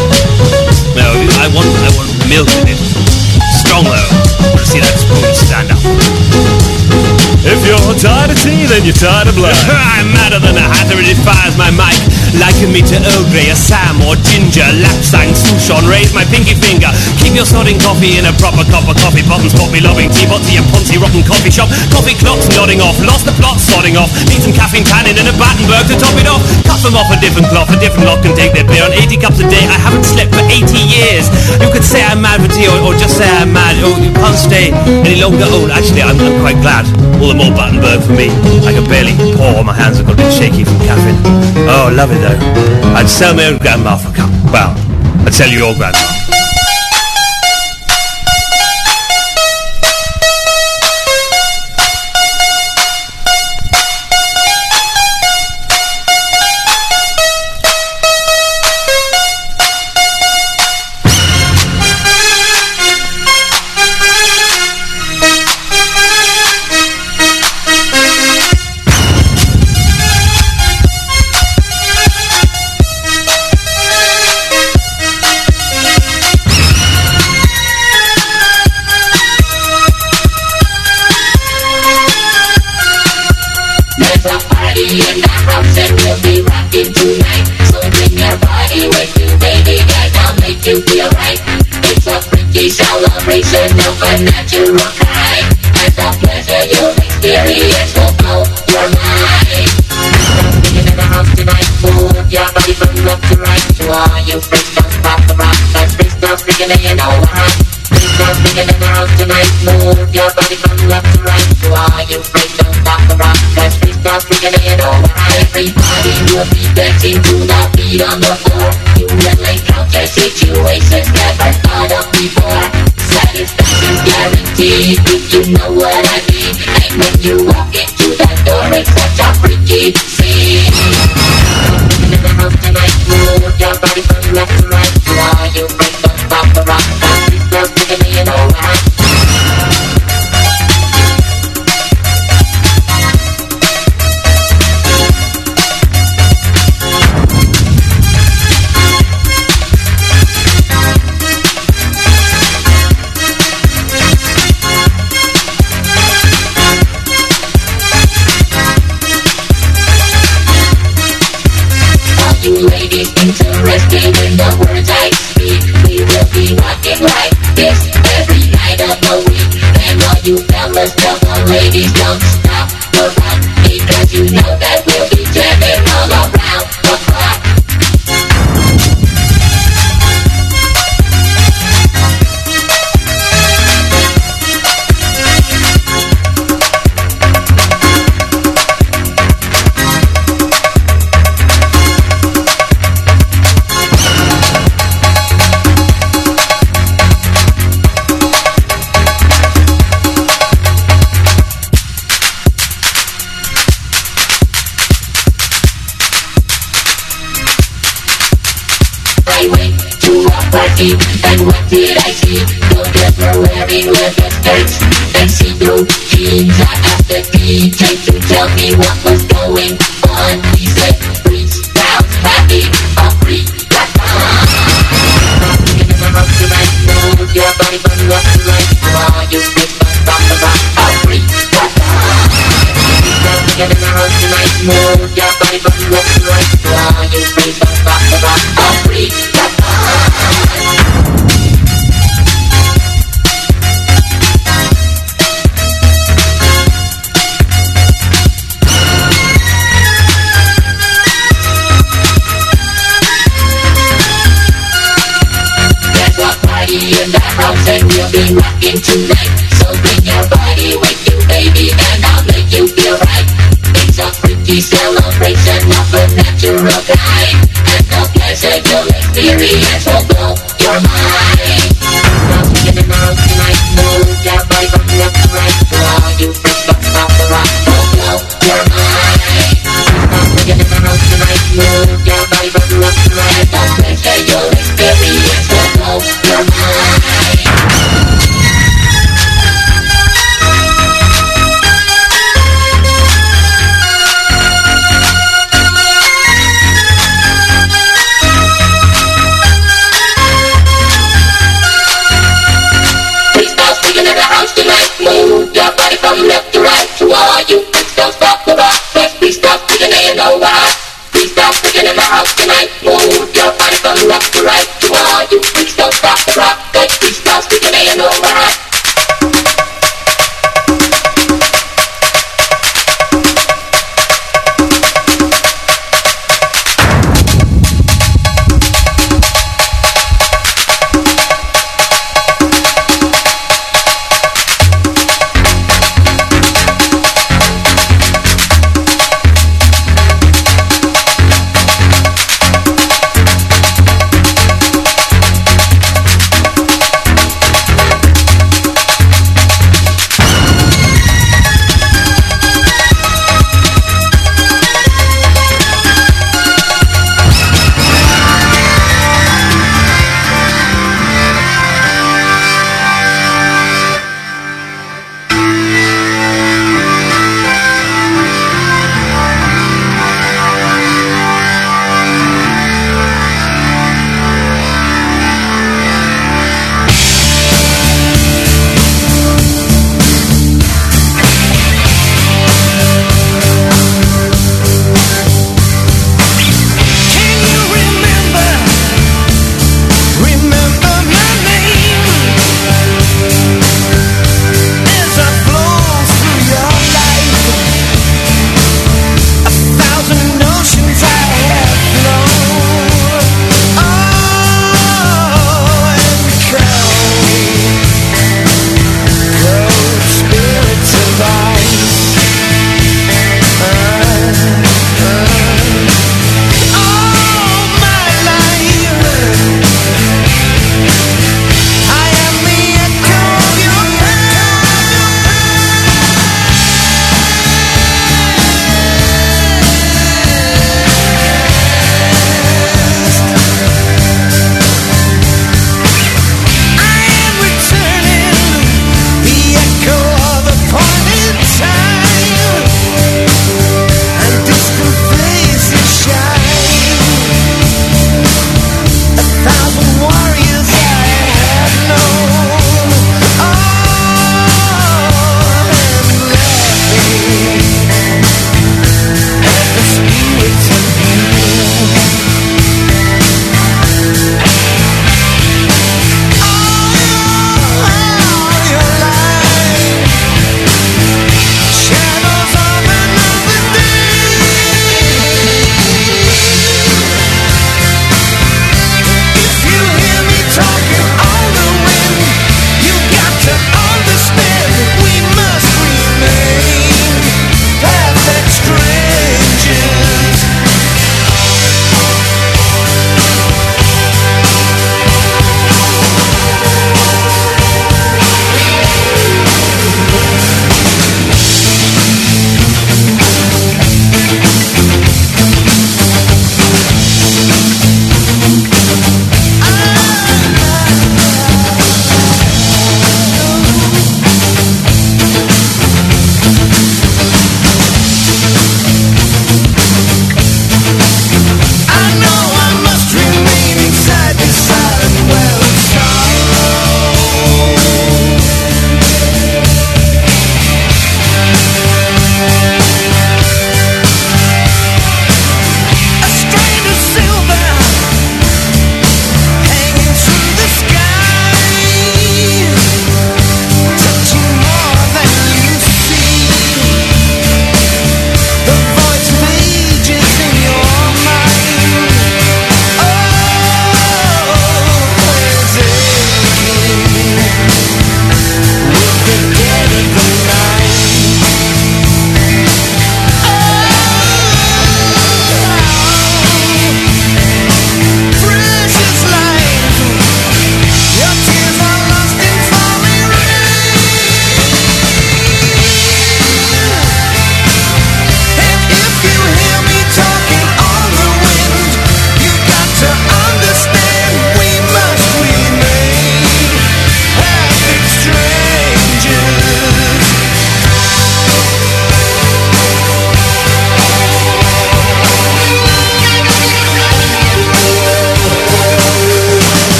No, I want milk in it. Strong though. Want to see that spoon stand up. If you're tired of tea, then you're tired of blood. I'm madder than a hatter, it fires my mic. Liken me to Earl Grey, Assam or Ginger, Lapsang, Souchon, raise my pinky finger. Keep your sodding coffee in a proper cup of coffee pot and spot me lobbing teapots to your poncy rotten coffee shop. Coffee clocks nodding off, lost the plot sodding off. Need some caffeine tannin and a Battenberg to top it off. Cut them off a different cloth, a different lot can take their beer on 80 cups a day. I haven't slept for 80 years. You could say I'm mad for tea or just say I'm mad. Oh, you can't stay any longer. Oh, actually, I'm quite glad. All the more Battenberg for me. I can barely pour, my hands have got a bit shaky from caffeine. Oh, love it though. I'd sell my own grandma for a cup. Well, I'd sell you your grandma. Celebration of a natural kind, and the pleasure you'll experience will blow your mind. Being in the house tonight, move your body from left to right. To all you freaks, don't stop the rock. Cause freaks don't freaking in alright. Freaks don't freaking in the house tonight, move your body from left to right. To all you freaks, don't stop the rock. Cause freaks don't freaking in alright. Everybody will be dancing to the beat on the floor. You will encounter situations never thought of before. Satisfaction guaranteed, if you know what I mean. And when you walk into that door, it's such a freaky scene. In the house tonight, move your body from left to right. To all you freaks, don't stop the rock. Cause freaks don't freaking in alright. Ladies interested in the words I speak, we will be rocking like this every night of the week. And all you fellas, tell the ladies don't stop the rock, because you know that we'll be jamming all around the clock. happy. And what did I see? Those girls were wearing leather skirts and see-through jeans. I asked the DJ to tell me what was going on. He said, freeze, bounce, happy, a freak. Move your body from left to right. Come on, you freak, from the back. A freak. Get in the house tonight. Move your body from left to right. Come on, you freak, from the back. A freak. In the house and we'll be rocking tonight. So bring your body with you, baby, and I'll make you feel right. It's a freaky celebration of a natural kind, and the pleasure you'll experience will blow your mind. Now we get in the house tonight. Move your body from left to right. So all you freaks from top to rock will blow your mind. Now we get in the house tonight. Move your body from left to right. The pleasure you'll experience will blow your mind.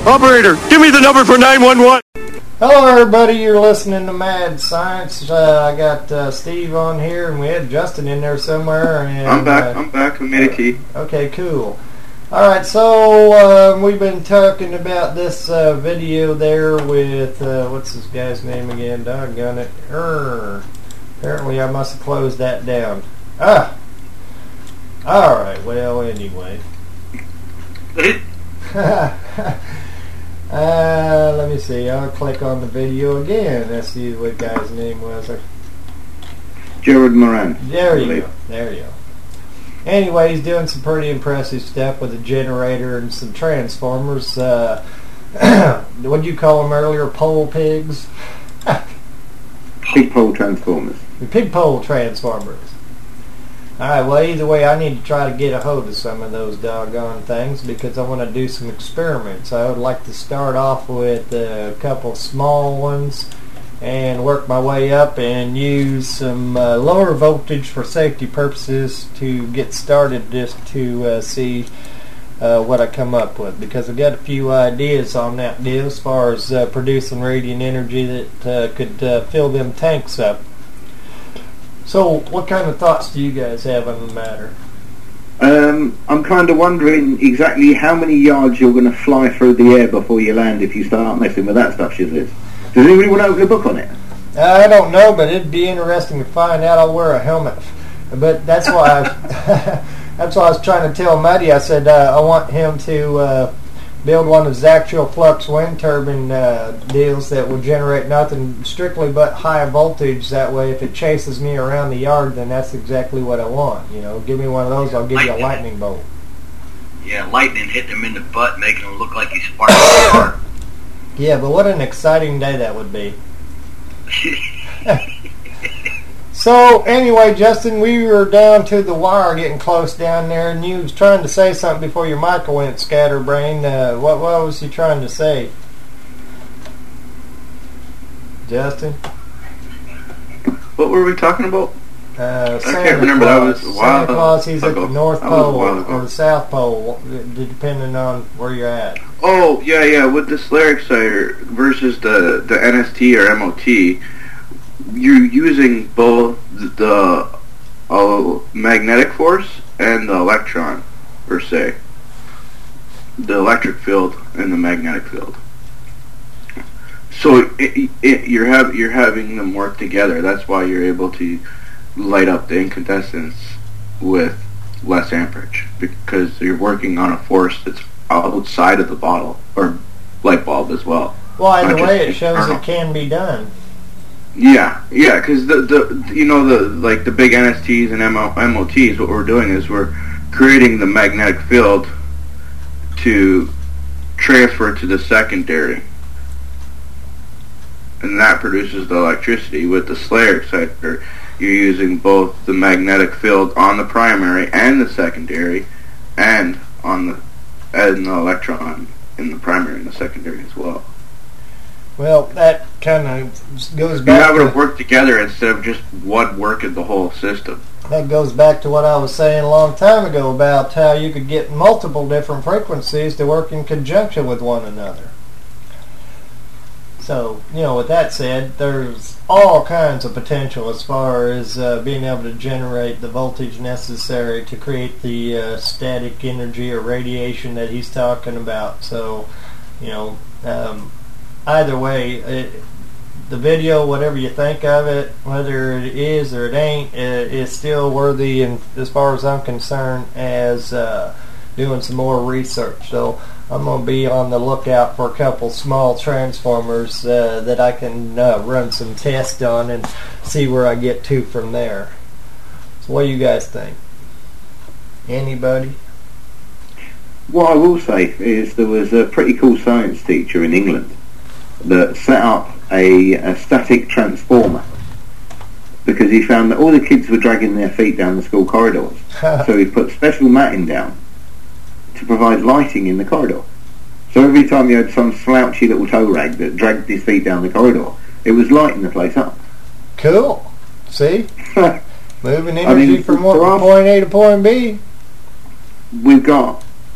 Operator, give me the number for 911. Hello, everybody. You're listening to Mad Science. I got Steve on here, and we had Justin in there somewhere. And, I'm back. I made a key. Okay, cool. All right, so we've been talking about this video there with what's this guy's name again? Doggone it! Apparently, I must have closed that down. All right. Well, anyway. Let me see. I'll click on the video again. Let's see what guy's name was. Jared Moran. There you go. There you go. Anyway, he's doing some pretty impressive stuff with a generator and some transformers. What did you call them earlier? Pole pigs? Pig pole transformers. The pig pole transformers. Alright, well, either way, I need to try to get a hold of some of those doggone things because I want to do some experiments. I would like to start off with a couple small ones and work my way up and use some lower voltage for safety purposes to get started, just to see what I come up with, because I've got a few ideas on that deal as far as producing radiant energy that could fill them tanks up. So, what kind of thoughts do you guys have on the matter? I'm kind of wondering exactly how many yards you're going to fly through the air before you land if you start messing with that stuff, Shiz. Does anybody want to open a book on it? I don't know, but it'd be interesting to find out. I'll wear a helmet. But that's why that's why I was trying to tell Muddy. I said I want him to build one of his axial flux wind turbine deals that will generate nothing strictly but high voltage. That way, if it chases me around the yard, then that's exactly what I want. You know, give me one of those, I'll give you a lightning bolt. Yeah, lightning hitting him in the butt, making him look like he's sparking a car. Yeah, but what an exciting day that would be. So, anyway, Justin, we were down to the wire getting close down there, and you was trying to say something before your mic went scatterbrain. What was you trying to say? Justin? What were we talking about? I can't remember. That was a while Santa Claus, he's ago. at the North Pole or the South Pole, depending on where you're at. Oh, yeah, with the Slayer Exciter versus the NST or MOT, you're using both the magnetic force and the electron, per se. The electric field and the magnetic field. So you're having them work together. That's why you're able to light up the incandescents with less amperage, because you're working on a force that's outside of the bottle or light bulb as well. Well, either way, it shows it can be done. Yeah, because the big NSTs and MOTs, what we're doing is we're creating the magnetic field to transfer to the secondary, and that produces the electricity. With the Slayer Exciter, you're using both the magnetic field on the primary and the secondary, and the electron in the primary and the secondary as well. Well, that kind of goes back. You have to work together instead of just one working the whole system. That goes back to what I was saying a long time ago about how you could get multiple different frequencies to work in conjunction with one another. So, with that said, there's all kinds of potential as far as being able to generate the voltage necessary to create the static energy or radiation that he's talking about. So, either way, the video, whatever you think of it, whether it is or it ain't, is still worthy, and as far as I'm concerned, as doing some more research. So I'm going to be on the lookout for a couple small transformers that I can run some tests on and see where I get to from there. So what do you guys think? Anybody? What I will say is there was a pretty cool science teacher in England that set up a static transformer because he found that all the kids were dragging their feet down the school corridors. So he put special matting down to provide lighting in the corridor. So every time you had some slouchy little toe rag that dragged his feet down the corridor, it was lighting the place up. Cool. See? Moving energy from point A to point B. We've got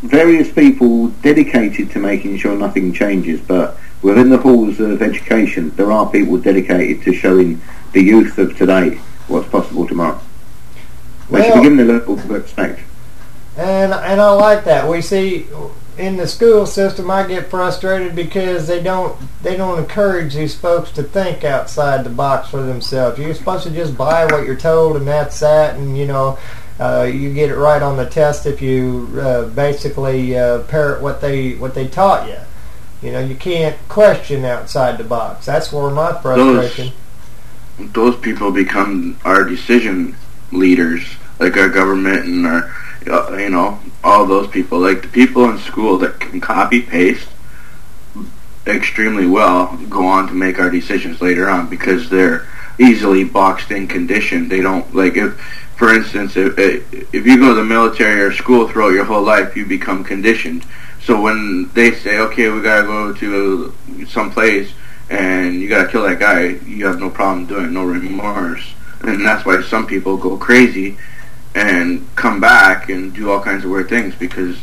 various people dedicated to making sure nothing changes, but within the halls of education, there are people dedicated to showing the youth of today what's possible tomorrow. They should be given a little bit of respect. And I like that. We see in the school system, I get frustrated because they don't encourage these folks to think outside the box for themselves. You're supposed to just buy what you're told, and that's that. And you get it right on the test if you basically parrot what they taught you. You can't question outside the box. That's where my frustration. Those people become our decision leaders, like our government and our, all those people. Like the people in school that can copy paste extremely well go on to make our decisions later on because they're easily boxed in, conditioned. They don't, like, if, for instance, if you go to the military or school throughout your whole life, you become conditioned. So when they say, okay, we gotta go to some place and you gotta kill that guy, you have no problem doing it, no remorse. And that's why some people go crazy and come back and do all kinds of weird things because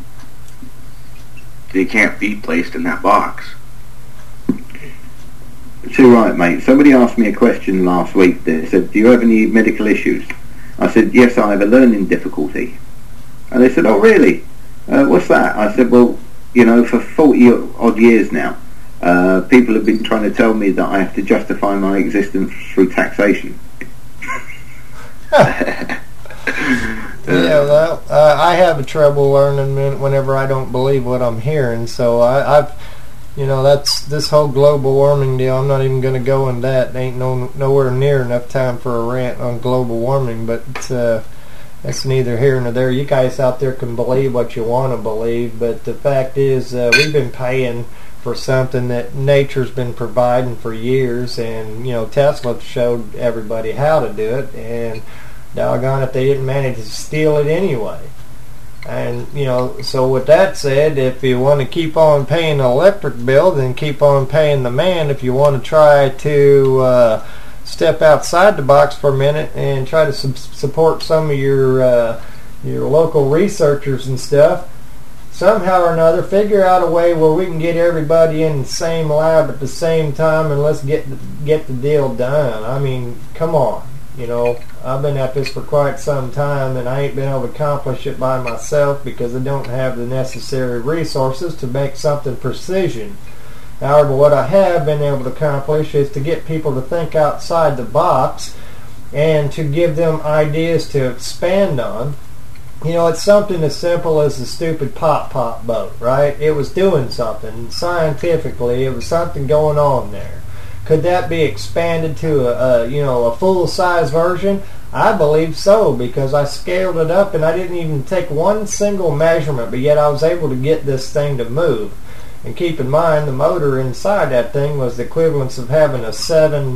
they can't be placed in that box. Too right, mate. Somebody asked me a question last week that said, do you have any medical issues? I said, yes, I have a learning difficulty. And they said, oh, really? What's that? I said, well, for 40 odd years now, people have been trying to tell me that I have to justify my existence through taxation. Yeah, well, I have a trouble learning whenever I don't believe what I'm hearing. So I've that's this whole global warming deal. I'm not even going to go in that. Ain't nowhere near enough time for a rant on global warming. But that's neither here nor there. You guys out there can believe what you want to believe, but the fact is, we've been paying for something that nature's been providing for years, and Tesla showed everybody how to do it, and doggone it, they didn't manage to steal it anyway. And so with that said, if you want to keep on paying the electric bill, then keep on paying the man. If you want to try to step outside the box for a minute and try to support some of your local researchers and stuff, somehow or another figure out a way where we can get everybody in the same lab at the same time, and let's get the deal done. I mean, come on. I've been at this for quite some time, and I ain't been able to accomplish it by myself because I don't have the necessary resources to make something precision. However, what I have been able to accomplish is to get people to think outside the box and to give them ideas to expand on. It's something as simple as the stupid pop boat, right? It was doing something scientifically. It was something going on there. Could that be expanded to a full-size version? I believe so, because I scaled it up and I didn't even take one single measurement, but yet I was able to get this thing to move. And keep in mind, the motor inside that thing was the equivalence of having a 7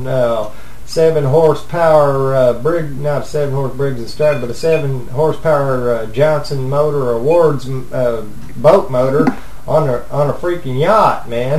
horsepower not a 7 horse Briggs and Stratton, but a 7 horsepower Johnson motor or Ward's boat motor on a freaking yacht, man.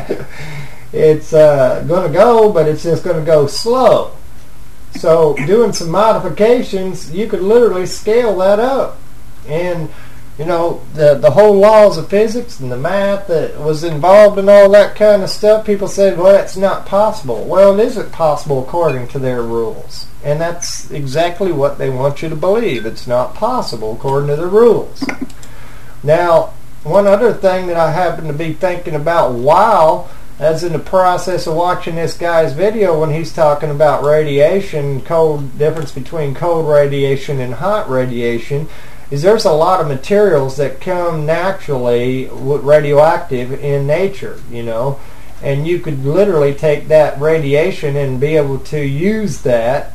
It's going to go, but it's just going to go slow. So doing some modifications, you could literally scale that up. And the whole laws of physics and the math that was involved in all that kind of stuff, people said, well, that's not possible. Well, it isn't possible according to their rules. And that's exactly what they want you to believe. It's not possible according to the rules. Now, one other thing that I happen to be thinking about while as in the process of watching this guy's video when he's talking about radiation, difference between cold radiation and hot radiation, is there's a lot of materials that come naturally radioactive in nature, and you could literally take that radiation and be able to use that,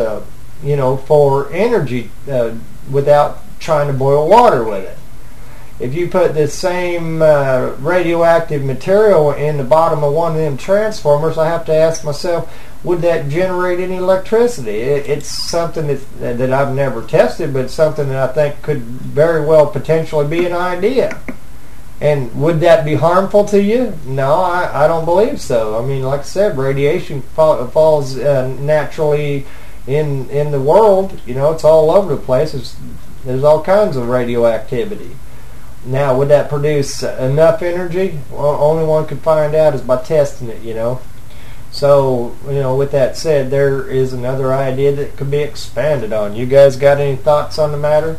for energy without trying to boil water with it. If you put the same radioactive material in the bottom of one of them transformers, I have to ask myself, would that generate any electricity? It's something that I've never tested, but it's something that I think could very well potentially be an idea. And would that be harmful to you? No, I don't believe so. I mean, like I said, radiation falls naturally in the world. It's all over the place. There's all kinds of radioactivity. Now, would that produce enough energy? Well, only one can find out is by testing it, you know. So, you know, with that said, there is another idea that could be expanded on. You guys got any thoughts on the matter?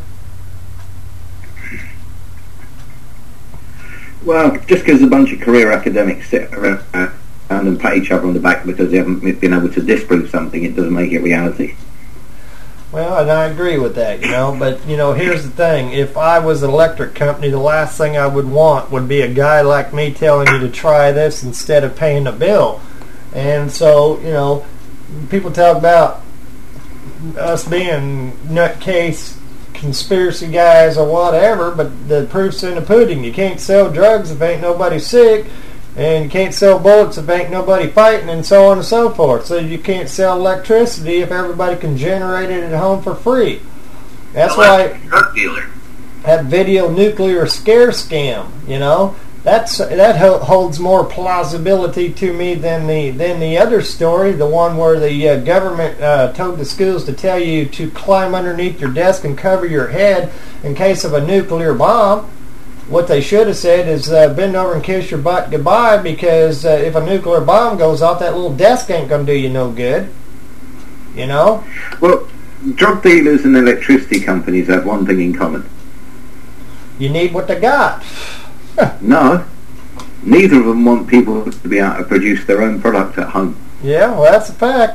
Well, just because a bunch of career academics sit around and pat each other on the back because they haven't been able to disprove something, it doesn't make it reality. Well, and I agree with that, you know, but, you know, here's the thing. If I was an electric company, the last thing I would want would be a guy like me telling you to try this instead of paying a bill. And so, you know, people talk about us being nutcase conspiracy guys or whatever, but the proof's in the pudding. You can't sell drugs if ain't nobody sick, and you can't sell bullets if ain't nobody fighting, and so on and so forth. So you can't sell electricity if everybody can generate it at home for free. That's why drug dealer. that video nuclear scare scam, you know, that holds more plausibility to me than the other story, the one where the government told the schools to tell you to climb underneath your desk and cover your head in case of a nuclear bomb. What they should have said is bend over and kiss your butt goodbye, because if a nuclear bomb goes off, that little desk ain't going to do you no good. You know? Well, drug dealers and electricity companies have one thing in common. You need what they got. No. Neither of them want people to be able to produce their own product at home. Yeah, well, that's a fact.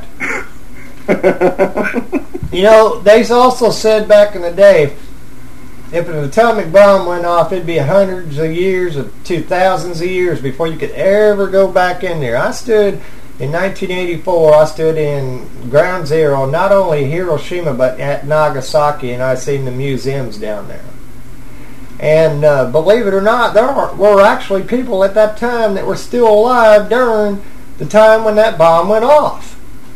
You know, they also said back in the day, if an atomic bomb went off, it'd be hundreds of years to thousands of years before you could ever go back in there. I stood in 1984. I stood in Ground Zero, not only Hiroshima but at Nagasaki, and I seen the museums down there. And believe it or not, there were actually people at that time that were still alive during the time when that bomb went off.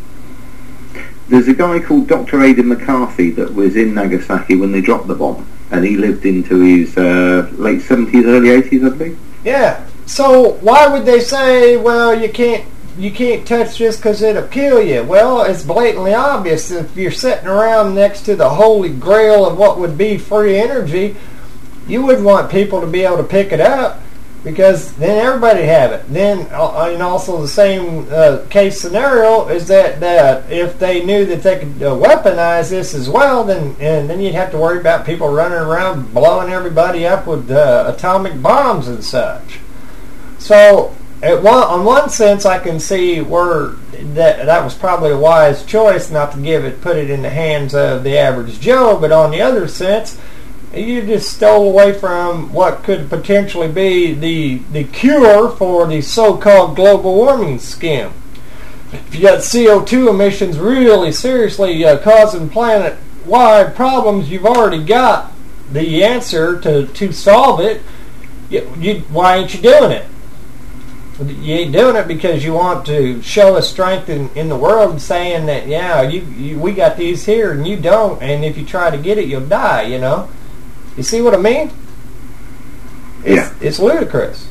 There's a guy called Dr. Aidan McCarthy that was in Nagasaki when they dropped the bomb, and he lived into his late 70s, early 80s, I believe. Yeah. So why would they say, well, you can't touch this because it'll kill you? Well, it's blatantly obvious. If you're sitting around next to the holy grail of what would be free energy, you wouldn't want people to be able to pick it up, because then everybody have it. Then, and also the same case scenario is that if they knew that they could weaponize this as well, then you'd have to worry about people running around blowing everybody up with atomic bombs and such. So, on one sense, I can see where that was probably a wise choice not to put it in the hands of the average Joe. But on the other sense, you just stole away from what could potentially be the cure for the so-called global warming scheme. If you got CO2 emissions really seriously causing planet-wide problems, you've already got the answer to solve it. Why ain't you doing it? You ain't doing it because you want to show a strength in the world, saying that, yeah, we got these here and you don't, and if you try to get it, you'll die, you know? You see what I mean? It's ludicrous.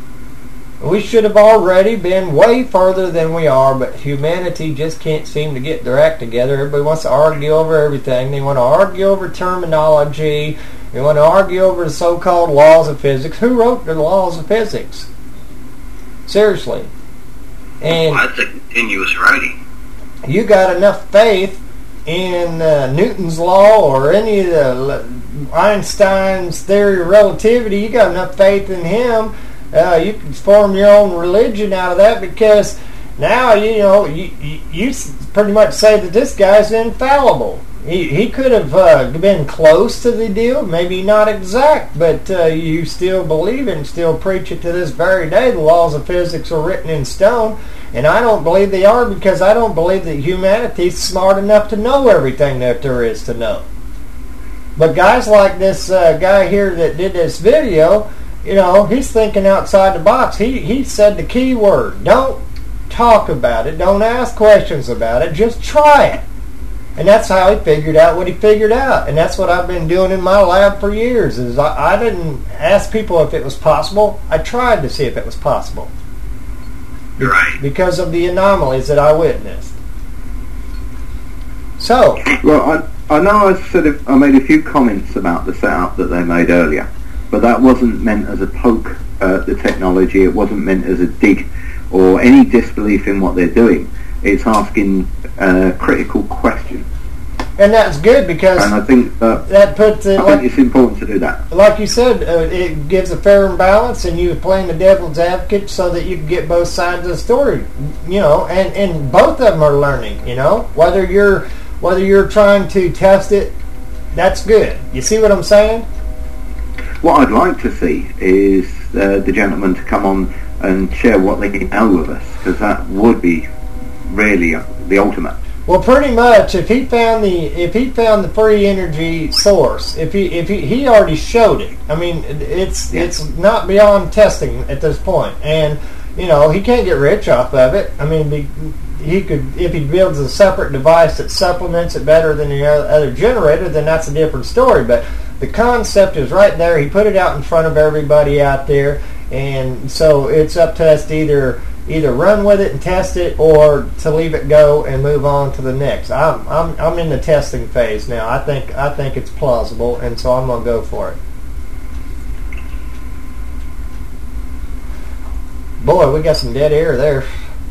We should have already been way further than we are, but humanity just can't seem to get their act together. Everybody wants to argue over everything. They want to argue over terminology. They want to argue over the so-called laws of physics. Who wrote the laws of physics? Seriously. And well, that's a continuous writing. You got enough faith in Newton's law or any of the Einstein's theory of relativity, you got enough faith in him, you can form your own religion out of that, because now you pretty much say that this guy's infallible. He could have been close to the deal, maybe not exact, but you still believe it and still preach it to this very day. The laws of physics are written in stone, and I don't believe they are, because I don't believe that humanity's smart enough to know everything that there is to know. But guys like this guy here that did this video, he's thinking outside the box. He said the key word. Don't talk about it. Don't ask questions about it. Just try it. And that's how he figured out what he figured out. And that's what I've been doing in my lab for years. Is I didn't ask people if it was possible. I tried to see if it was possible. Right. Because of the anomalies that I witnessed. So. Well, I know I made a few comments about the setup that they made earlier. but that wasn't meant as a poke at the technology. It wasn't meant as a dig or any disbelief in what they're doing. It's asking critical questions. And that's good because and I think that puts it. I think it's important to do that. Like you said, it gives a fair balance, and you're playing the devil's advocate so that you can get both sides of the story. You know, and both of them are learning. You know, whether you're trying to test it, that's good. You see what I'm saying? What I'd like to see is the gentleman to come on and share what they know with us, because that would be really the ultimate. Well, pretty much, if he found the free energy source, if he already showed it. I mean, it's not beyond testing at this point, and you know he can't get rich off of it. I mean, he could, if he builds a separate device that supplements it better than the other generator, then that's a different story. But the concept is right there. He put it out in front of everybody out there, and so it's up to us to either run with it and test it, or to leave it go and move on to the next. I'm in the testing phase now. I think it's plausible, and so I'm gonna go for it. Boy, we got some dead air there.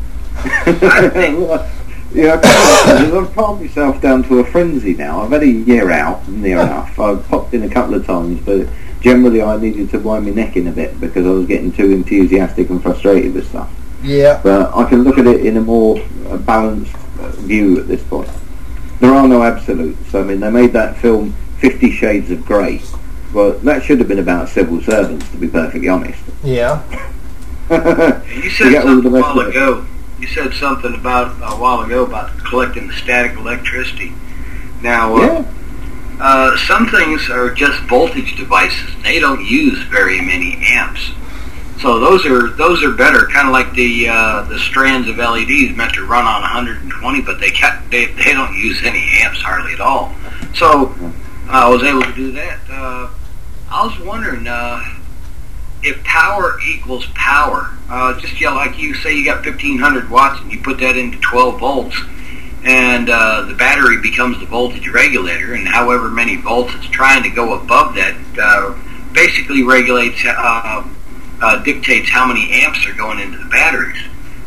Yeah, I've calmed myself down to a frenzy now. I've had a year out, near enough. I've popped in a couple of times, but generally I needed to wind my neck in a bit because I was getting too enthusiastic and frustrated with stuff. Yeah. But I can look at it in a more balanced view at this point. There are no absolutes. I mean, they made that film 50 Shades of Grey. Well, that should have been about civil servants, to be perfectly honest. Yeah. You said something a while ago. You said something about a while ago about collecting the static electricity. Now, some things are just voltage devices. They don't use very many amps. So those are better, kind of like the strands of LEDs meant to run on 120, but they don't use any amps hardly at all. So I was able to do that. I was wondering if power equals power. Just like you say, you got 1,500 watts and you put that into 12 volts, and the battery becomes the voltage regulator, and however many volts it's trying to go above that basically regulates. Dictates how many amps are going into the batteries.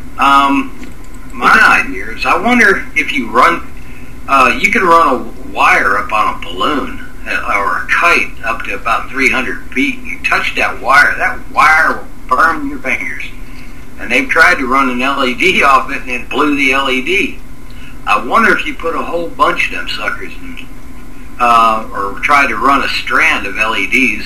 My idea is, I wonder if you can run a wire up on a balloon or a kite up to about 300 feet. You touch that wire will burn your fingers. And they've tried to run an LED off it, and it blew the LED. I wonder if you put a whole bunch of them suckers in, or try to run a strand of LEDs.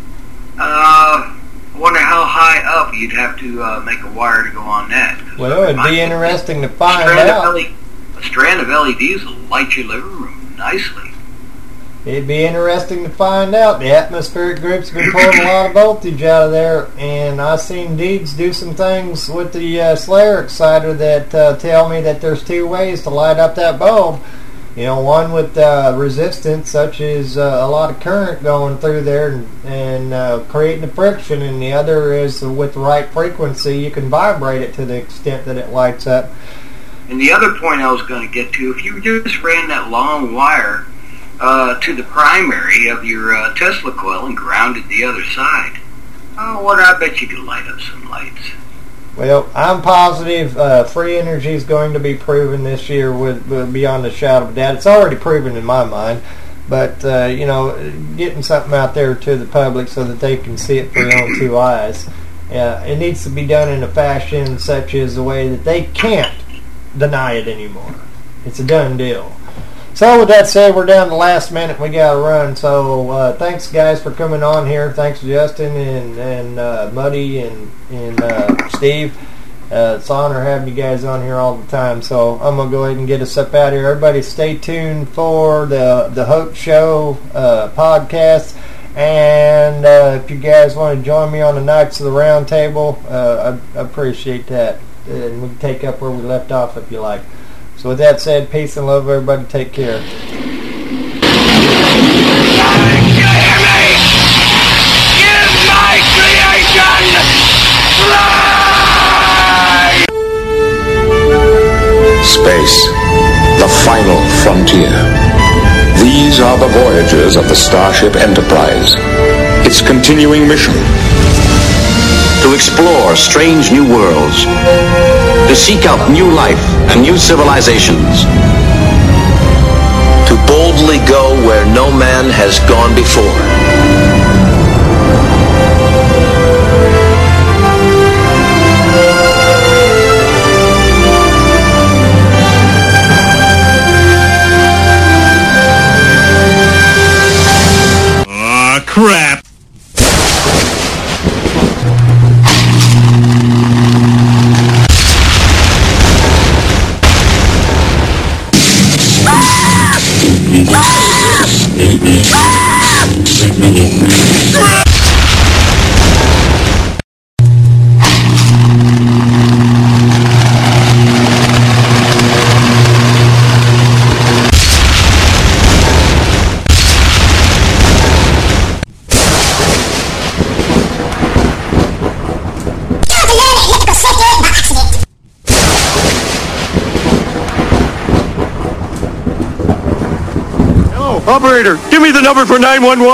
I wonder how high up you'd have to make a wire to go on that. Well, it'd be interesting to find out. A strand of LEDs will light your living room nicely. It'd be interesting to find out. The atmospheric group's been pulling a lot of voltage out of there, and I've seen Deeds do some things with the Slayer exciter that tell me that there's two ways to light up that bulb. You know, one with resistance, such as a lot of current going through there and creating the friction, and the other is with the right frequency, you can vibrate it to the extent that it lights up. And the other point I was going to get to, if you just ran that long wire to the primary of your Tesla coil and grounded the other side, I bet you could light up some lights. Well, I'm positive free energy is going to be proven this year with beyond a shadow of a doubt. It's already proven in my mind, but getting something out there to the public so that they can see it for their own two eyes. It needs to be done in a fashion such as the way that they can't deny it anymore. It's a done deal. So with that said, we're down to the last minute. We got to run. So thanks, guys, for coming on here. Thanks, Justin and Muddy and Steve. It's an honor having you guys on here all the time. So I'm going to go ahead and get us up out here. Everybody stay tuned for the Hope Show podcast. And if you guys want to join me on the Nights of the Round Table, I appreciate that. And we can take up where we left off if you like. So with that said, peace and love, everybody. Take care. Space, the final frontier. These are the voyages of the Starship Enterprise. its continuing mission. To explore strange new worlds. To seek out new life and new civilizations. To boldly go where no man has gone before. Crap. Operator, give me the number for 911.